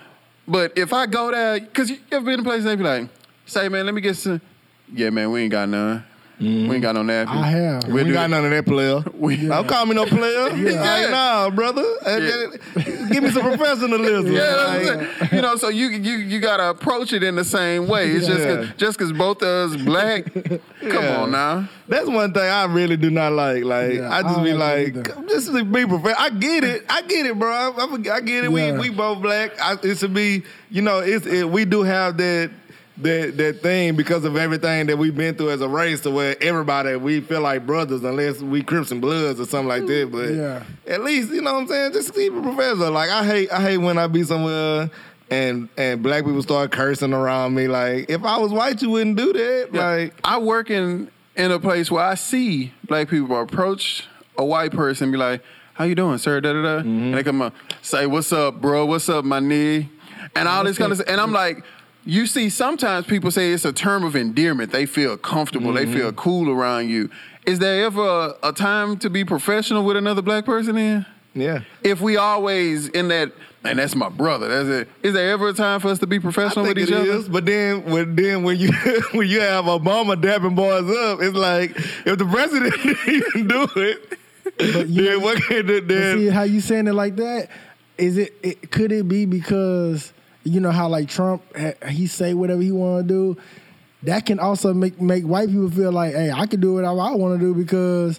[SPEAKER 1] But if I go there, because you ever been in a place they be like, say, man, let me get some. Yeah, man, we ain't got none. We ain't got no napkins.
[SPEAKER 3] I have.
[SPEAKER 2] we
[SPEAKER 1] We
[SPEAKER 2] ain't
[SPEAKER 1] do-
[SPEAKER 2] got none of that player.
[SPEAKER 1] We-
[SPEAKER 2] Don't call me no player.
[SPEAKER 1] Yeah.
[SPEAKER 2] Like, nah, brother. Uh,
[SPEAKER 1] Yeah.
[SPEAKER 2] Give me some professionalism.
[SPEAKER 1] Yeah, that's
[SPEAKER 2] Like,
[SPEAKER 1] what I'm saying. You know, so you you you gotta approach it in the same way. It's just
[SPEAKER 2] Yeah.
[SPEAKER 1] cause, just because both of us black. Come
[SPEAKER 2] Yeah.
[SPEAKER 1] on now.
[SPEAKER 2] That's one thing I really do not like. Like
[SPEAKER 3] Yeah,
[SPEAKER 2] I just
[SPEAKER 3] I
[SPEAKER 2] be
[SPEAKER 3] don't like
[SPEAKER 2] like,
[SPEAKER 3] that either.
[SPEAKER 2] just to be professional. I get it. I get it, bro. I, I, I get it.
[SPEAKER 3] Yeah.
[SPEAKER 2] We we both black. I, it should be, you know, it's it, we do have that. That, that thing because of everything that we've been through as a race to where everybody we feel like brothers unless we Crips and Bloods or something like that. But
[SPEAKER 3] Yeah.
[SPEAKER 2] at least, you know what I'm saying, just keep it professional. Like I hate I hate when I be somewhere and and black people start cursing around me. Like if I was white you wouldn't do that.
[SPEAKER 1] Yeah.
[SPEAKER 2] Like
[SPEAKER 1] I work in in a place where I see black people approach a white person and be like, "How you doing, sir?" Da da da. And they come up, say, "What's up, bro? What's up, my knee?" And all this kind of stuff. And I'm like. You see, sometimes people say it's a term of endearment. They feel comfortable. They feel cool around you. Is there ever a, a time to be professional with another black person in?
[SPEAKER 2] yeah.
[SPEAKER 1] If we always in that, and that's my brother. That's it. Is there ever a time for us to be
[SPEAKER 2] I
[SPEAKER 1] professional
[SPEAKER 2] think
[SPEAKER 1] with each
[SPEAKER 2] it
[SPEAKER 1] other?
[SPEAKER 2] is, but then when then when you when you have Obama dapping boys up, it's like if the president didn't even do it,
[SPEAKER 3] But you
[SPEAKER 2] then what can the
[SPEAKER 3] But
[SPEAKER 2] then?
[SPEAKER 3] see how you saying it like that? Is it, it could it be because you know how like Trump he say whatever he want to do? That can also make make white people feel like, hey, I can do whatever I want to do because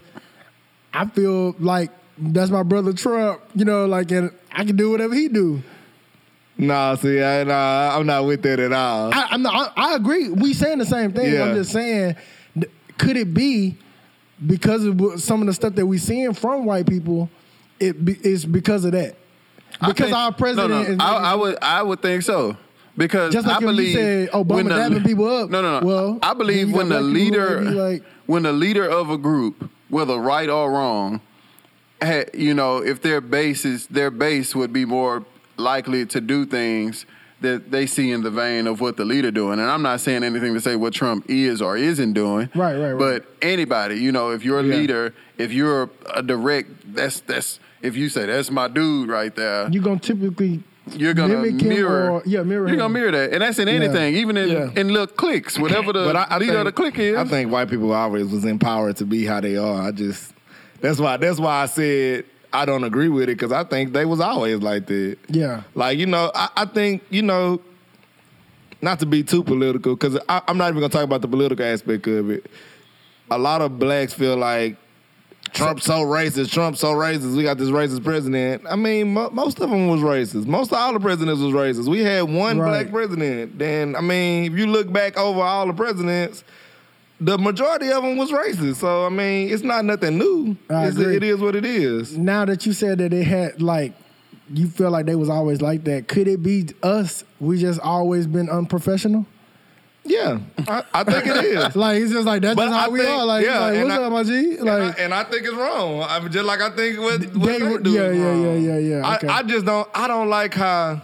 [SPEAKER 3] I feel like that's my brother Trump. You know, like and I can do whatever he do.
[SPEAKER 2] Nah, see, I, nah, I'm not with that at all.
[SPEAKER 3] I, I'm not, I, I agree. We saying the same thing.
[SPEAKER 2] Yeah.
[SPEAKER 3] I'm just saying, th- could it be because of what- some of the stuff that we seeing from white people? It be, it's because of that.
[SPEAKER 1] I
[SPEAKER 3] Because
[SPEAKER 1] think-
[SPEAKER 3] our president
[SPEAKER 1] no, no,
[SPEAKER 3] is
[SPEAKER 1] I,
[SPEAKER 3] making-
[SPEAKER 1] I would I would think so. Because
[SPEAKER 3] Just like
[SPEAKER 1] I
[SPEAKER 3] when you
[SPEAKER 1] believe
[SPEAKER 3] said Obama
[SPEAKER 1] when the-
[SPEAKER 3] dapping people up.
[SPEAKER 1] No, no, no.
[SPEAKER 3] Well,
[SPEAKER 1] I believe
[SPEAKER 3] then you
[SPEAKER 1] when
[SPEAKER 3] got
[SPEAKER 1] the
[SPEAKER 3] black people who
[SPEAKER 1] leader
[SPEAKER 3] may be like-
[SPEAKER 1] when the leader of a group, whether right or wrong, had, you know, if their base is their base would be more likely to do things that they see in the vein of what the leader doing. And I'm not saying anything to say what Trump is or isn't doing.
[SPEAKER 3] Right, right, right.
[SPEAKER 1] But anybody, you know, if you're a
[SPEAKER 2] Yeah.
[SPEAKER 1] leader, if you're a direct, that's that's if you say that's my dude right there,
[SPEAKER 3] You're gonna typically
[SPEAKER 1] you're gonna
[SPEAKER 3] mimic him
[SPEAKER 1] mirror.
[SPEAKER 3] or- yeah, mirror
[SPEAKER 1] You're
[SPEAKER 3] him.
[SPEAKER 1] gonna mirror that, and that's in anything, even in
[SPEAKER 2] Yeah.
[SPEAKER 1] in little cliques, whatever the
[SPEAKER 2] But I, I
[SPEAKER 1] leader
[SPEAKER 2] think,
[SPEAKER 1] of the clique is.
[SPEAKER 2] I think white people always was empowered to be how they are. I just that's why that's why I said I don't agree with it because I think they was always like that.
[SPEAKER 3] Yeah.
[SPEAKER 2] Like you know, I, I think you know, not to be too political because I'm not even gonna talk about the political aspect of it. A lot of blacks feel like Trump's so racist. Trump's so racist. We got this racist president. I mean, mo- most of them was racist. Most of all the presidents was racist. We had one
[SPEAKER 3] Right.
[SPEAKER 2] black president. Then, I mean, if you look back over all the presidents, the majority of them was racist. So, I mean, it's not nothing new.
[SPEAKER 3] I
[SPEAKER 2] It's,
[SPEAKER 3] agree.
[SPEAKER 2] it is what it is.
[SPEAKER 3] Now that you said that they had like, you feel like they was always like that. Could it be us? We just always been unprofessional.
[SPEAKER 2] Yeah, I, I think it is.
[SPEAKER 3] Like it's just like that's
[SPEAKER 2] But
[SPEAKER 3] just how
[SPEAKER 2] I
[SPEAKER 3] we
[SPEAKER 2] think-
[SPEAKER 3] are. Like,
[SPEAKER 2] yeah,
[SPEAKER 3] like
[SPEAKER 2] and
[SPEAKER 3] what's
[SPEAKER 2] I-
[SPEAKER 3] up, my G?
[SPEAKER 2] And I,
[SPEAKER 3] Like
[SPEAKER 2] and I think it's wrong. I mean, just like I think what, what
[SPEAKER 3] They-
[SPEAKER 2] they, do
[SPEAKER 3] yeah,
[SPEAKER 2] is
[SPEAKER 3] yeah,
[SPEAKER 2] wrong.
[SPEAKER 3] yeah, yeah, yeah, okay.
[SPEAKER 2] I, I just don't. I don't like how.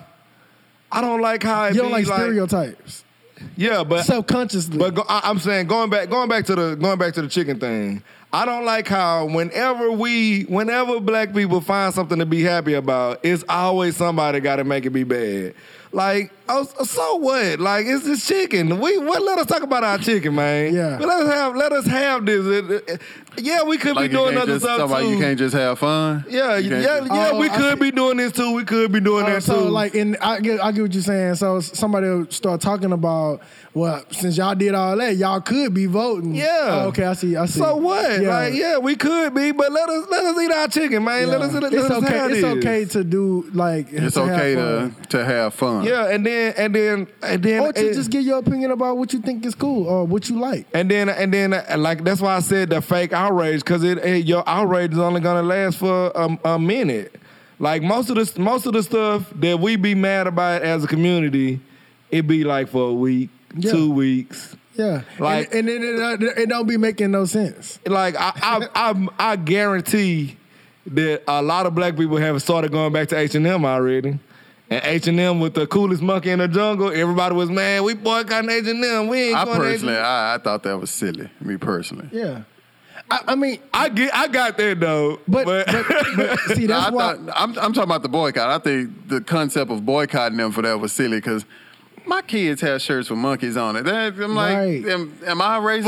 [SPEAKER 2] I don't like how it
[SPEAKER 3] you don't
[SPEAKER 2] be
[SPEAKER 3] like stereotypes
[SPEAKER 2] Yeah, but
[SPEAKER 3] subconsciously.
[SPEAKER 2] but go, I, I'm saying going back, going back to the going back to the chicken thing. I don't like how whenever we, whenever black people find something to be happy about, it's always somebody got to make it be bad. Like, oh, so what? Like, it's just chicken. We what? Let us talk about our chicken, man.
[SPEAKER 3] Yeah.
[SPEAKER 2] But let us have let us have this. It- it- yeah, we could
[SPEAKER 1] like
[SPEAKER 2] be
[SPEAKER 1] you
[SPEAKER 2] doing
[SPEAKER 1] can't
[SPEAKER 2] other
[SPEAKER 1] just,
[SPEAKER 2] stuff
[SPEAKER 1] somebody,
[SPEAKER 2] too.
[SPEAKER 1] you can't just have fun.
[SPEAKER 2] yeah,
[SPEAKER 1] You can't
[SPEAKER 2] yeah,
[SPEAKER 1] just-
[SPEAKER 2] yeah.
[SPEAKER 3] Oh,
[SPEAKER 2] we
[SPEAKER 3] I
[SPEAKER 2] could
[SPEAKER 3] see.
[SPEAKER 2] be doing this too. We could be doing
[SPEAKER 3] Oh,
[SPEAKER 2] that
[SPEAKER 3] so
[SPEAKER 2] too.
[SPEAKER 3] like, in I get I get what you're saying. So somebody will start talking about, well, since y'all did all that, y'all could be voting.
[SPEAKER 2] Yeah.
[SPEAKER 3] Oh, okay, I see. I see.
[SPEAKER 2] So what?
[SPEAKER 3] Yeah.
[SPEAKER 2] Like, yeah, we could be, but let us let us eat our chicken, man. Let
[SPEAKER 3] Yeah.
[SPEAKER 2] us let
[SPEAKER 3] it's
[SPEAKER 2] us
[SPEAKER 3] okay.
[SPEAKER 2] have
[SPEAKER 3] It's
[SPEAKER 2] this.
[SPEAKER 3] okay to do like.
[SPEAKER 1] It's
[SPEAKER 3] to have
[SPEAKER 1] okay
[SPEAKER 3] fun.
[SPEAKER 1] to to have fun.
[SPEAKER 2] Yeah, and then and then and then
[SPEAKER 3] Or to
[SPEAKER 2] it-
[SPEAKER 3] just give your opinion about what you think is cool or what you like.
[SPEAKER 2] and then and then uh, like that's why I said the fake outrage because it, it your outrage is only gonna last for a, a minute. Like most of the most of the stuff that we be mad about as a community, it be like for a week,
[SPEAKER 3] Yeah.
[SPEAKER 2] two weeks.
[SPEAKER 3] Yeah,
[SPEAKER 2] Like-
[SPEAKER 3] and, and then it, it don't be making no sense.
[SPEAKER 2] Like I I, I I guarantee that a lot of black people have started going back to H and M already. And H and M with the coolest monkey in the jungle, everybody was mad. We boycotting H and M. We ain't
[SPEAKER 1] I
[SPEAKER 2] going to H and
[SPEAKER 1] personally,
[SPEAKER 2] M.
[SPEAKER 1] I, I thought that was silly. Me personally.
[SPEAKER 3] Yeah, I, I mean,
[SPEAKER 2] I get, I got that though.
[SPEAKER 3] but but, but see,
[SPEAKER 1] No,
[SPEAKER 3] that's
[SPEAKER 1] I
[SPEAKER 3] why.
[SPEAKER 1] thought, I'm, I'm talking about the boycott. I think the concept of boycotting them for that was silly because my kids have shirts with monkeys on it. That, I'm like,
[SPEAKER 3] Right.
[SPEAKER 1] am, am I racist?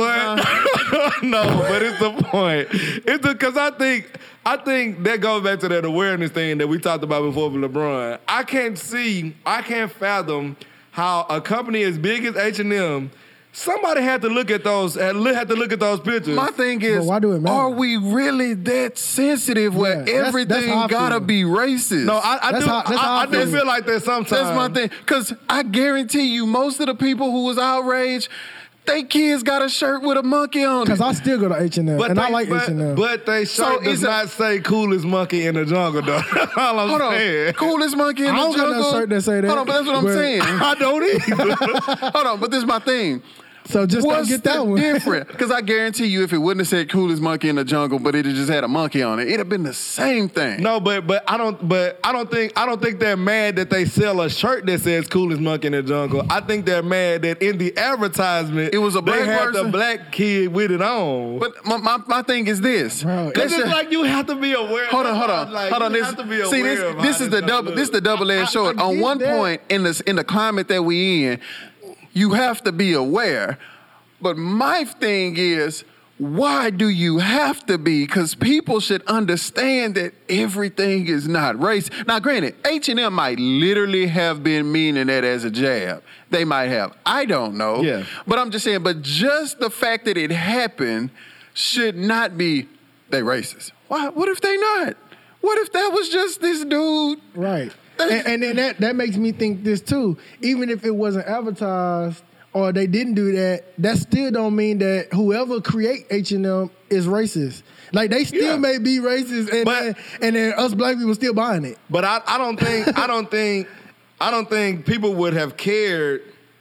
[SPEAKER 1] now?
[SPEAKER 2] But no, but it's the point. It's because I think I think that goes back to that awareness thing that we talked about before with LeBron. I can't see, I can't fathom how a company as big as H and M, somebody had to look at those, had li- had to look at those pictures.
[SPEAKER 1] My thing is,
[SPEAKER 3] But why do it matter?
[SPEAKER 1] are we really that sensitive where
[SPEAKER 3] Yeah, that's- that's
[SPEAKER 1] everything
[SPEAKER 3] how I
[SPEAKER 1] gotta
[SPEAKER 3] feel.
[SPEAKER 1] be racist?
[SPEAKER 2] no, I, I
[SPEAKER 3] That's
[SPEAKER 2] do.
[SPEAKER 3] how- that's
[SPEAKER 2] I,
[SPEAKER 3] how I
[SPEAKER 2] I do
[SPEAKER 3] feel.
[SPEAKER 2] feel like that sometimes.
[SPEAKER 1] That's my thing. Because I guarantee you, most of the people who was outraged, they kids got a shirt with a monkey on it.
[SPEAKER 3] Because I still go to H and M,
[SPEAKER 2] But
[SPEAKER 3] and
[SPEAKER 2] they,
[SPEAKER 3] I like
[SPEAKER 2] but,
[SPEAKER 3] H and M.
[SPEAKER 2] But they
[SPEAKER 1] So
[SPEAKER 2] shirt does
[SPEAKER 1] is it-
[SPEAKER 2] not say coolest monkey in the jungle though. That's all I'm
[SPEAKER 1] Hold on,
[SPEAKER 2] saying.
[SPEAKER 1] coolest monkey in
[SPEAKER 3] I
[SPEAKER 1] the
[SPEAKER 3] don't got no
[SPEAKER 1] jungle.
[SPEAKER 3] shirt that say that,
[SPEAKER 1] Hold on, but that's what I'm
[SPEAKER 3] but-
[SPEAKER 1] saying.
[SPEAKER 2] I don't either.
[SPEAKER 1] Hold on, but this is my thing.
[SPEAKER 3] So just
[SPEAKER 1] What's
[SPEAKER 3] don't get that
[SPEAKER 1] the
[SPEAKER 3] one.
[SPEAKER 1] different? Because I guarantee you, if it wouldn't have said coolest monkey in the jungle, but it had just had a monkey on it, it'd have been the same thing.
[SPEAKER 2] No, but but I don't but I don't think I don't think they're mad that they sell a shirt that says coolest monkey in the jungle. I think they're mad that in the advertisement
[SPEAKER 1] It was a black
[SPEAKER 2] they had the
[SPEAKER 1] person?
[SPEAKER 2] black kid with it on.
[SPEAKER 1] But my, my, my thing is this.
[SPEAKER 3] Bro,
[SPEAKER 2] it's
[SPEAKER 1] Let's
[SPEAKER 2] just
[SPEAKER 1] just-
[SPEAKER 2] like you have to be aware.
[SPEAKER 1] Hold on, hold on,
[SPEAKER 2] Like,
[SPEAKER 1] hold on.
[SPEAKER 2] you
[SPEAKER 1] This,
[SPEAKER 2] have to be aware
[SPEAKER 1] see, this,
[SPEAKER 2] of how
[SPEAKER 1] this is the
[SPEAKER 2] stuff
[SPEAKER 1] double.
[SPEAKER 2] look.
[SPEAKER 1] This is the double-edged sword.
[SPEAKER 3] I
[SPEAKER 1] On
[SPEAKER 3] get
[SPEAKER 1] one
[SPEAKER 3] that.
[SPEAKER 1] point in this in the climate that we in, you have to be aware. But my thing is, why do you have to be? Because people should understand that everything is not race. Now, granted, H and M might literally have been meaning that as a jab. They might have. I don't know.
[SPEAKER 2] Yeah.
[SPEAKER 1] But I'm just saying, but just the fact that it happened should not be they racist. Why? What if they not? What if that was just this dude?
[SPEAKER 3] Right. And, and then that, that makes me think this too. Even if it wasn't advertised or they didn't do that, that still don't mean that whoever create H and M is racist. Like they still
[SPEAKER 2] Yeah.
[SPEAKER 3] may be racist, and
[SPEAKER 2] But-
[SPEAKER 3] then, and then us black people still buying it.
[SPEAKER 2] But I, I don't think I don't think I don't think people would have cared.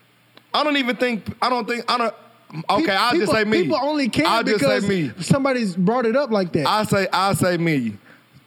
[SPEAKER 2] I don't even think I don't think I don't. Okay,
[SPEAKER 3] Pe-
[SPEAKER 2] I'll
[SPEAKER 3] people,
[SPEAKER 2] just say me.
[SPEAKER 3] People only care
[SPEAKER 2] I'll just say
[SPEAKER 3] because
[SPEAKER 2] me.
[SPEAKER 3] somebody's brought it up like that.
[SPEAKER 2] I say I say me.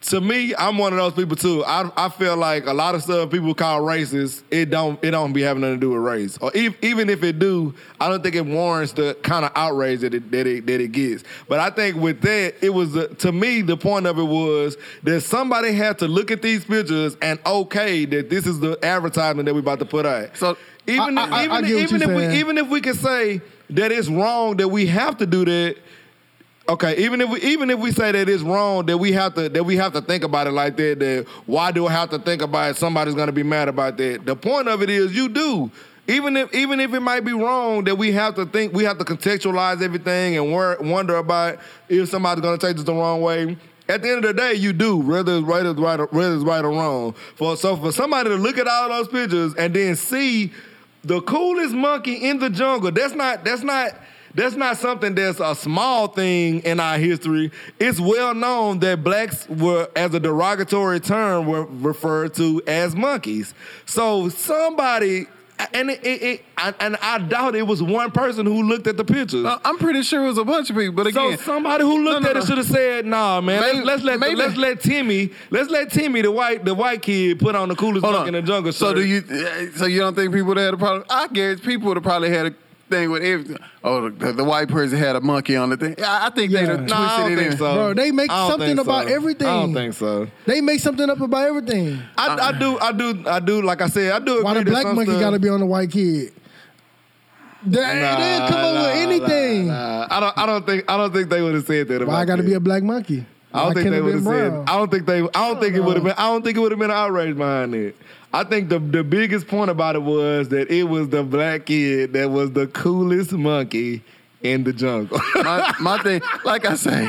[SPEAKER 2] to me, I'm one of those people too. I I feel like a lot of stuff people call racist, it don't it don't be having nothing to do with race. Or if, even if it do, I don't think it warrants the kind of outrage that it that it, that it gets. But I think with that, it was uh, to me the point of it was that somebody had to look at these pictures and okay that this is the advertisement that we about to put out.
[SPEAKER 1] So
[SPEAKER 2] even
[SPEAKER 3] I-
[SPEAKER 2] if,
[SPEAKER 3] I- I
[SPEAKER 2] even
[SPEAKER 3] get what
[SPEAKER 2] even
[SPEAKER 3] you're
[SPEAKER 2] if we
[SPEAKER 3] saying.
[SPEAKER 2] even if we could say that it's wrong that we have to do that. Okay, even if we even if we say that it's wrong, that we have to that we have to think about it like that, that why do I have to think about it? Somebody's gonna be mad about that. The point of it is you do. Even if even if it might be wrong, that we have to think, we have to contextualize everything and wor- wonder about if somebody's gonna take this the wrong way. At the end of the day, you do, whether it's right or right or, whether it's right or wrong. For so for somebody to look at all those pictures and then see the coolest monkey in the jungle, that's not that's not. That's not something that's a small thing in our history. It's well known that blacks were, as a derogatory term, were referred to as monkeys. So somebody, and it, it, it I, and I doubt it was one person who looked at the pictures.
[SPEAKER 1] Uh, I'm pretty sure it was a bunch of people, but
[SPEAKER 2] So
[SPEAKER 1] again,
[SPEAKER 2] somebody who looked
[SPEAKER 1] no, no,
[SPEAKER 2] at it
[SPEAKER 1] no.
[SPEAKER 2] should have said, "Nah, man,
[SPEAKER 1] Maybe-
[SPEAKER 2] let's, let's let
[SPEAKER 1] maybe-
[SPEAKER 2] let's let Timmy, let's let Timmy, the white the white kid, put on the coolest
[SPEAKER 1] hold
[SPEAKER 2] monkey
[SPEAKER 1] on.
[SPEAKER 2] in the jungle."
[SPEAKER 1] So
[SPEAKER 2] shirt."
[SPEAKER 1] do you? So you don't think people would have had a problem? I guess people would have probably had a thing with everything. Oh, the, the white person had a monkey on the thing. I, I think
[SPEAKER 3] Yeah.
[SPEAKER 1] they'd have
[SPEAKER 3] No,
[SPEAKER 1] twisted
[SPEAKER 2] I don't
[SPEAKER 1] it
[SPEAKER 2] think
[SPEAKER 1] in.
[SPEAKER 2] so.
[SPEAKER 3] Bro, they make
[SPEAKER 2] I don't
[SPEAKER 3] something
[SPEAKER 2] think
[SPEAKER 3] about
[SPEAKER 2] so.
[SPEAKER 3] everything.
[SPEAKER 2] I don't think so.
[SPEAKER 3] They make something up about everything.
[SPEAKER 2] I, I do, I do, I do. Like I said, I do.
[SPEAKER 3] Why
[SPEAKER 2] agree
[SPEAKER 3] the
[SPEAKER 2] that
[SPEAKER 3] black
[SPEAKER 2] some
[SPEAKER 3] monkey
[SPEAKER 2] stuff-
[SPEAKER 3] got to be on the white kid? They, they didn't come up with anything.
[SPEAKER 2] Nah, nah. I don't. I don't think. I don't think they would have said that. About
[SPEAKER 3] Why I got to
[SPEAKER 2] that.
[SPEAKER 3] be a black monkey?
[SPEAKER 2] I don't
[SPEAKER 3] Why
[SPEAKER 2] think
[SPEAKER 3] can't
[SPEAKER 2] they
[SPEAKER 3] it
[SPEAKER 2] would
[SPEAKER 3] be
[SPEAKER 2] have said.
[SPEAKER 3] brown?
[SPEAKER 2] I don't think they. I don't think it
[SPEAKER 3] know.
[SPEAKER 2] would have been. I don't think it would have been an outrage behind it. I think the the biggest point about it was that it was the black kid that was the coolest monkey in the jungle.
[SPEAKER 1] my, my thing, like I say,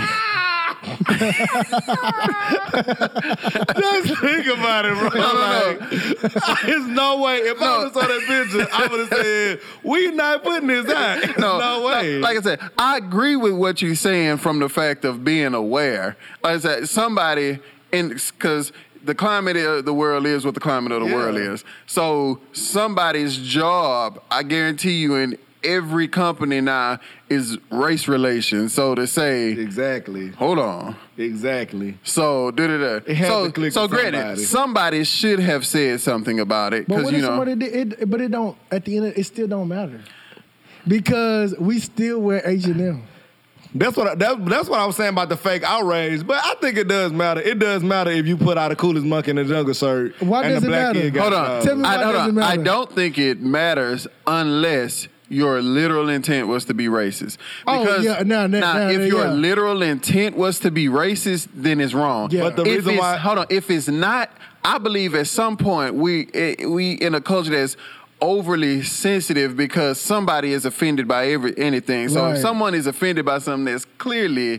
[SPEAKER 2] Just think about it, bro.
[SPEAKER 1] No, no,
[SPEAKER 2] Like, there's no way. If I would have saw that picture, I would have said, "We not putting this out." There's
[SPEAKER 1] no,
[SPEAKER 2] no way.
[SPEAKER 1] Like I said, I agree with what you're saying from the fact of being aware. Like I said, somebody, because the climate of the world is what the climate of the
[SPEAKER 2] Yeah.
[SPEAKER 1] world is. So somebody's job, I guarantee you, in every company now is race relations. So to say,
[SPEAKER 2] exactly.
[SPEAKER 1] hold on.
[SPEAKER 2] Exactly.
[SPEAKER 1] So, da da da.
[SPEAKER 2] It had
[SPEAKER 1] So,
[SPEAKER 2] to click
[SPEAKER 1] so
[SPEAKER 2] with
[SPEAKER 1] granted,
[SPEAKER 2] somebody.
[SPEAKER 1] somebody should have said something about it
[SPEAKER 3] But
[SPEAKER 1] because
[SPEAKER 3] what
[SPEAKER 1] you
[SPEAKER 3] if
[SPEAKER 1] know.
[SPEAKER 3] somebody did? It, but it don't. At the end, of, it still don't matter because we still wear H and M.
[SPEAKER 2] That's what I, that, that's what I was saying about the fake outrage. But I think it does matter. It does matter if you put out the coolest monkey in the jungle shirt.
[SPEAKER 3] Why
[SPEAKER 2] and
[SPEAKER 3] does
[SPEAKER 2] the
[SPEAKER 3] it
[SPEAKER 2] black
[SPEAKER 3] matter?
[SPEAKER 2] kid got
[SPEAKER 1] Hold
[SPEAKER 2] it
[SPEAKER 1] on.
[SPEAKER 2] on.
[SPEAKER 3] Tell me why
[SPEAKER 1] I, hold
[SPEAKER 3] does it
[SPEAKER 1] on. I
[SPEAKER 3] matter?
[SPEAKER 1] don't think it matters unless your literal intent was to be racist.
[SPEAKER 3] Oh,
[SPEAKER 1] Because
[SPEAKER 3] yeah, no, no,
[SPEAKER 1] now,
[SPEAKER 3] no,
[SPEAKER 1] if
[SPEAKER 3] no,
[SPEAKER 1] your
[SPEAKER 3] yeah.
[SPEAKER 1] literal intent was to be racist, then it's wrong.
[SPEAKER 3] Yeah. But
[SPEAKER 2] the
[SPEAKER 1] if
[SPEAKER 2] reason
[SPEAKER 1] it's,
[SPEAKER 2] why-
[SPEAKER 1] hold on, if it's not, I believe at some point we eh, we in a culture that's overly sensitive because somebody is offended by every anything. So
[SPEAKER 3] Right.
[SPEAKER 1] if someone is offended by something that's clearly,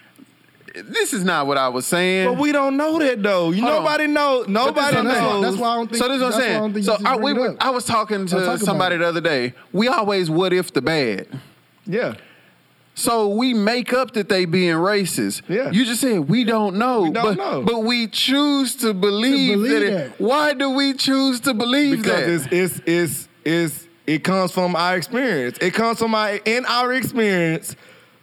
[SPEAKER 1] this is not what I was saying.
[SPEAKER 2] But we don't know that though. You,
[SPEAKER 1] Hold on.
[SPEAKER 2] nobody knows. Nobody
[SPEAKER 3] So that's, why,
[SPEAKER 2] knows.
[SPEAKER 3] that's why I don't think.
[SPEAKER 1] So this is what I'm
[SPEAKER 3] that's why I don't
[SPEAKER 1] saying.
[SPEAKER 3] think
[SPEAKER 1] So
[SPEAKER 3] you should
[SPEAKER 1] I, we,
[SPEAKER 3] bring it
[SPEAKER 1] were-
[SPEAKER 3] up.
[SPEAKER 1] I was talking
[SPEAKER 3] I'll
[SPEAKER 1] to
[SPEAKER 3] talk about
[SPEAKER 1] somebody
[SPEAKER 3] it.
[SPEAKER 1] the other day. We always what if the bad.
[SPEAKER 2] Yeah.
[SPEAKER 1] So we make up that they being racist.
[SPEAKER 2] Yeah.
[SPEAKER 1] You just said we don't know.
[SPEAKER 2] We don't
[SPEAKER 1] but,
[SPEAKER 2] know.
[SPEAKER 1] But we choose to believe,
[SPEAKER 3] believe
[SPEAKER 1] that, it-
[SPEAKER 3] that.
[SPEAKER 1] Why do we choose to believe
[SPEAKER 2] Because
[SPEAKER 1] that?
[SPEAKER 2] it's it's it's it's it comes from our experience. It comes from our in our experience.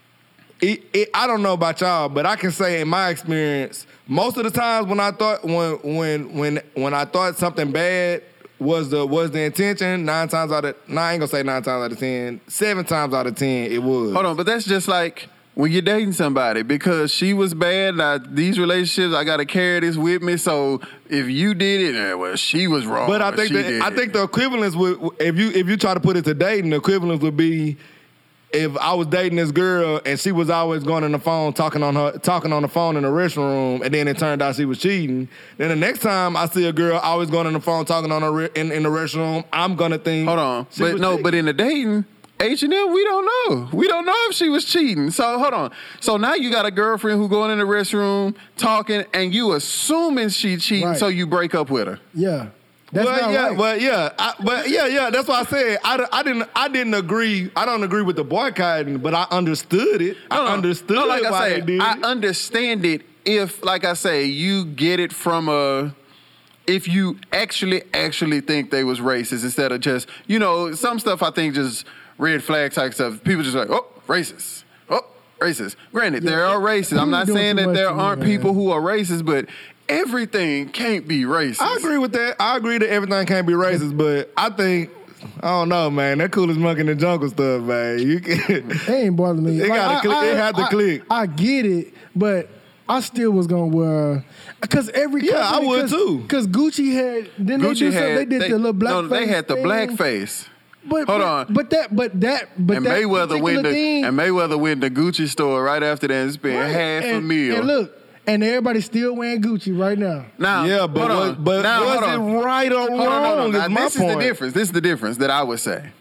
[SPEAKER 2] It, it, I don't know about y'all, but I can say in my experience, most of the times when I thought when when when when I thought something bad was the was the intention, nine times out of no, I ain't gonna say nine times out of ten, seven times out of ten it was.
[SPEAKER 1] Hold on, but that's just like when you're dating somebody because she was bad. Now, these relationships, I got to carry this with me. So if you did it, eh, well, she was wrong.
[SPEAKER 2] But I
[SPEAKER 1] or
[SPEAKER 2] think
[SPEAKER 1] she
[SPEAKER 2] that,
[SPEAKER 1] did
[SPEAKER 2] I
[SPEAKER 1] it.
[SPEAKER 2] think the equivalence would if you if you try to put it to dating, the equivalence would be if I was dating this girl and she was always going on the phone talking on her talking on the phone in the restroom, and then it turned out she was cheating. Then the next time I see a girl always going on the phone talking on her re- in, in the restroom, I'm gonna think.
[SPEAKER 1] Hold on,
[SPEAKER 2] she
[SPEAKER 1] but
[SPEAKER 2] was
[SPEAKER 1] no,
[SPEAKER 2] cheating.
[SPEAKER 1] but in the dating, H and M, we don't know. We don't know if she was cheating. So hold on. So now you got a girlfriend who going in the restroom talking, and you assuming she cheating,
[SPEAKER 3] Right.
[SPEAKER 1] so you break up with her.
[SPEAKER 3] Yeah, that's
[SPEAKER 2] well,
[SPEAKER 3] not
[SPEAKER 2] yeah,
[SPEAKER 3] right.
[SPEAKER 2] but yeah, I, but yeah, yeah. That's why I said I, I didn't, I didn't agree. I don't agree with the boycotting, but I understood it.
[SPEAKER 1] No, no.
[SPEAKER 2] I understood
[SPEAKER 1] No, like
[SPEAKER 2] why
[SPEAKER 1] I
[SPEAKER 2] they
[SPEAKER 1] said,
[SPEAKER 2] did
[SPEAKER 1] I
[SPEAKER 2] it.
[SPEAKER 1] understand it if, like I say, you get it from a. If you actually, actually think they was racist instead of just, you know, some stuff I think just red flag type stuff. People just like, oh, racist. Oh, racist. Granted, there are racists. I'm not
[SPEAKER 3] doing
[SPEAKER 1] saying
[SPEAKER 3] too
[SPEAKER 1] that
[SPEAKER 3] much
[SPEAKER 1] there
[SPEAKER 3] to me,
[SPEAKER 1] aren't
[SPEAKER 3] man.
[SPEAKER 1] people who are racist, but everything can't be racist.
[SPEAKER 2] I agree with that. I agree that everything can't be racist, but I think I don't know, man. That Coolest Monkey in the Jungle stuff, man. You can.
[SPEAKER 3] It ain't bothering me.
[SPEAKER 2] It gotta click- it had to
[SPEAKER 3] I,
[SPEAKER 2] click.
[SPEAKER 3] I get it, but I still was gonna wear because every
[SPEAKER 2] Yeah,
[SPEAKER 3] company,
[SPEAKER 2] I would
[SPEAKER 3] cause,
[SPEAKER 2] too.
[SPEAKER 3] Because Gucci had then they
[SPEAKER 1] Gucci
[SPEAKER 3] did some-
[SPEAKER 1] had
[SPEAKER 3] they did the little black
[SPEAKER 1] no, they
[SPEAKER 3] face
[SPEAKER 1] had the
[SPEAKER 3] thing.
[SPEAKER 1] black face.
[SPEAKER 3] But,
[SPEAKER 1] Hold
[SPEAKER 3] but,
[SPEAKER 1] on.
[SPEAKER 3] but that but that but
[SPEAKER 1] And
[SPEAKER 3] that
[SPEAKER 1] Mayweather went
[SPEAKER 3] particular
[SPEAKER 1] to
[SPEAKER 3] thing,
[SPEAKER 1] and Mayweather went to Gucci store right after that and spent
[SPEAKER 3] right,
[SPEAKER 1] half a
[SPEAKER 3] and,
[SPEAKER 1] meal.
[SPEAKER 3] And look, and everybody's still wearing Gucci right now.
[SPEAKER 1] now,
[SPEAKER 2] Yeah, but
[SPEAKER 1] hold
[SPEAKER 2] was,
[SPEAKER 1] on.
[SPEAKER 2] but
[SPEAKER 1] now,
[SPEAKER 2] was
[SPEAKER 1] hold on.
[SPEAKER 2] it right or
[SPEAKER 1] Hold
[SPEAKER 2] wrong?
[SPEAKER 1] on, hold on. Now,
[SPEAKER 2] Is my
[SPEAKER 1] this
[SPEAKER 2] point.
[SPEAKER 1] is the difference. This is the difference that I would say.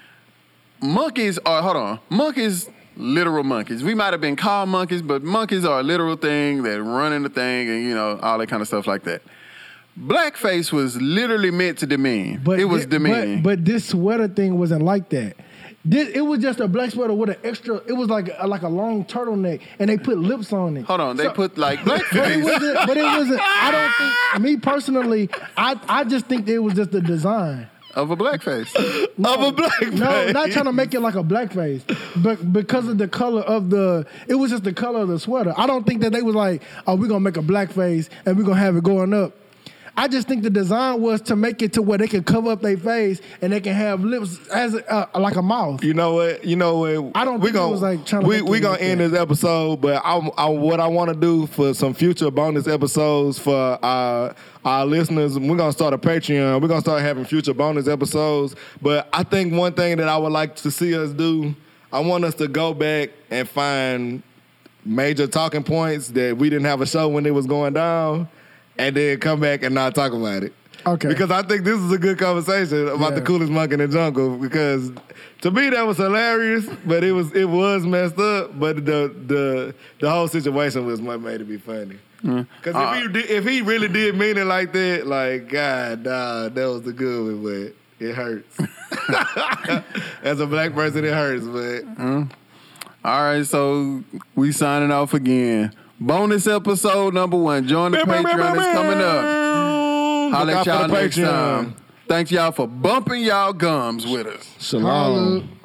[SPEAKER 1] Monkeys are hold on. Monkeys, literal monkeys. We might have been called monkeys, but monkeys are a literal thing that run in the thing and you know all that kind of stuff like that. Blackface was literally meant to demean.
[SPEAKER 3] But
[SPEAKER 1] it was
[SPEAKER 3] thi-
[SPEAKER 1] demeaning.
[SPEAKER 3] But, but this sweater thing wasn't like that. This, it was just a black sweater with an extra. It was like a, like a long turtleneck, and they put lips on it.
[SPEAKER 1] hold on, they
[SPEAKER 3] So-
[SPEAKER 1] put like
[SPEAKER 3] But it
[SPEAKER 1] blackface.
[SPEAKER 3] wasn't. But it wasn't. I don't think. Me personally, I I just think it was just the design.
[SPEAKER 1] of a blackface.
[SPEAKER 2] Of a black
[SPEAKER 3] No,
[SPEAKER 2] face.
[SPEAKER 3] not trying to make it like a blackface, but because of the color of the, it was just the color of the sweater. I don't think that they was like, oh, we're gonna make a blackface and we're gonna have it going up. I just think the design was to make it to where they can cover up their face and they can have lips as uh, like a mouth.
[SPEAKER 2] You know what? You know what?
[SPEAKER 3] I don't
[SPEAKER 2] we
[SPEAKER 3] think it
[SPEAKER 2] gonna,
[SPEAKER 3] was like trying to
[SPEAKER 2] we
[SPEAKER 3] make it
[SPEAKER 2] we gonna
[SPEAKER 3] like
[SPEAKER 2] end
[SPEAKER 3] that.
[SPEAKER 2] this episode, but I, I, what I want to do for some future bonus episodes for our our listeners, we're gonna start a Patreon. We're gonna start having future bonus episodes. But I think one thing that I would like to see us do, I want us to go back and find major talking points that we didn't have a show when it was going down, and then come back and not talk about it.
[SPEAKER 3] Okay.
[SPEAKER 2] Because I think this is a good conversation about the
[SPEAKER 3] Yeah.
[SPEAKER 2] Coolest Monkey in the Jungle. Because to me that was hilarious, but it was it was messed up. But the the the whole situation was what made it be funny. Because
[SPEAKER 1] Uh,
[SPEAKER 2] if he did, if he really did mean it like that, like God, nah, that was the good one, but it hurts. As a black person, it hurts, but.
[SPEAKER 1] All right, so we signing off again. Bonus episode number one. Join the Patreon. It's coming up. Holla
[SPEAKER 2] Look
[SPEAKER 1] at
[SPEAKER 2] out for
[SPEAKER 1] y'all
[SPEAKER 2] the
[SPEAKER 1] next
[SPEAKER 2] Patreon.
[SPEAKER 1] time. Thanks y'all for bumping y'all gums with us.
[SPEAKER 2] Shalom.
[SPEAKER 3] Holla.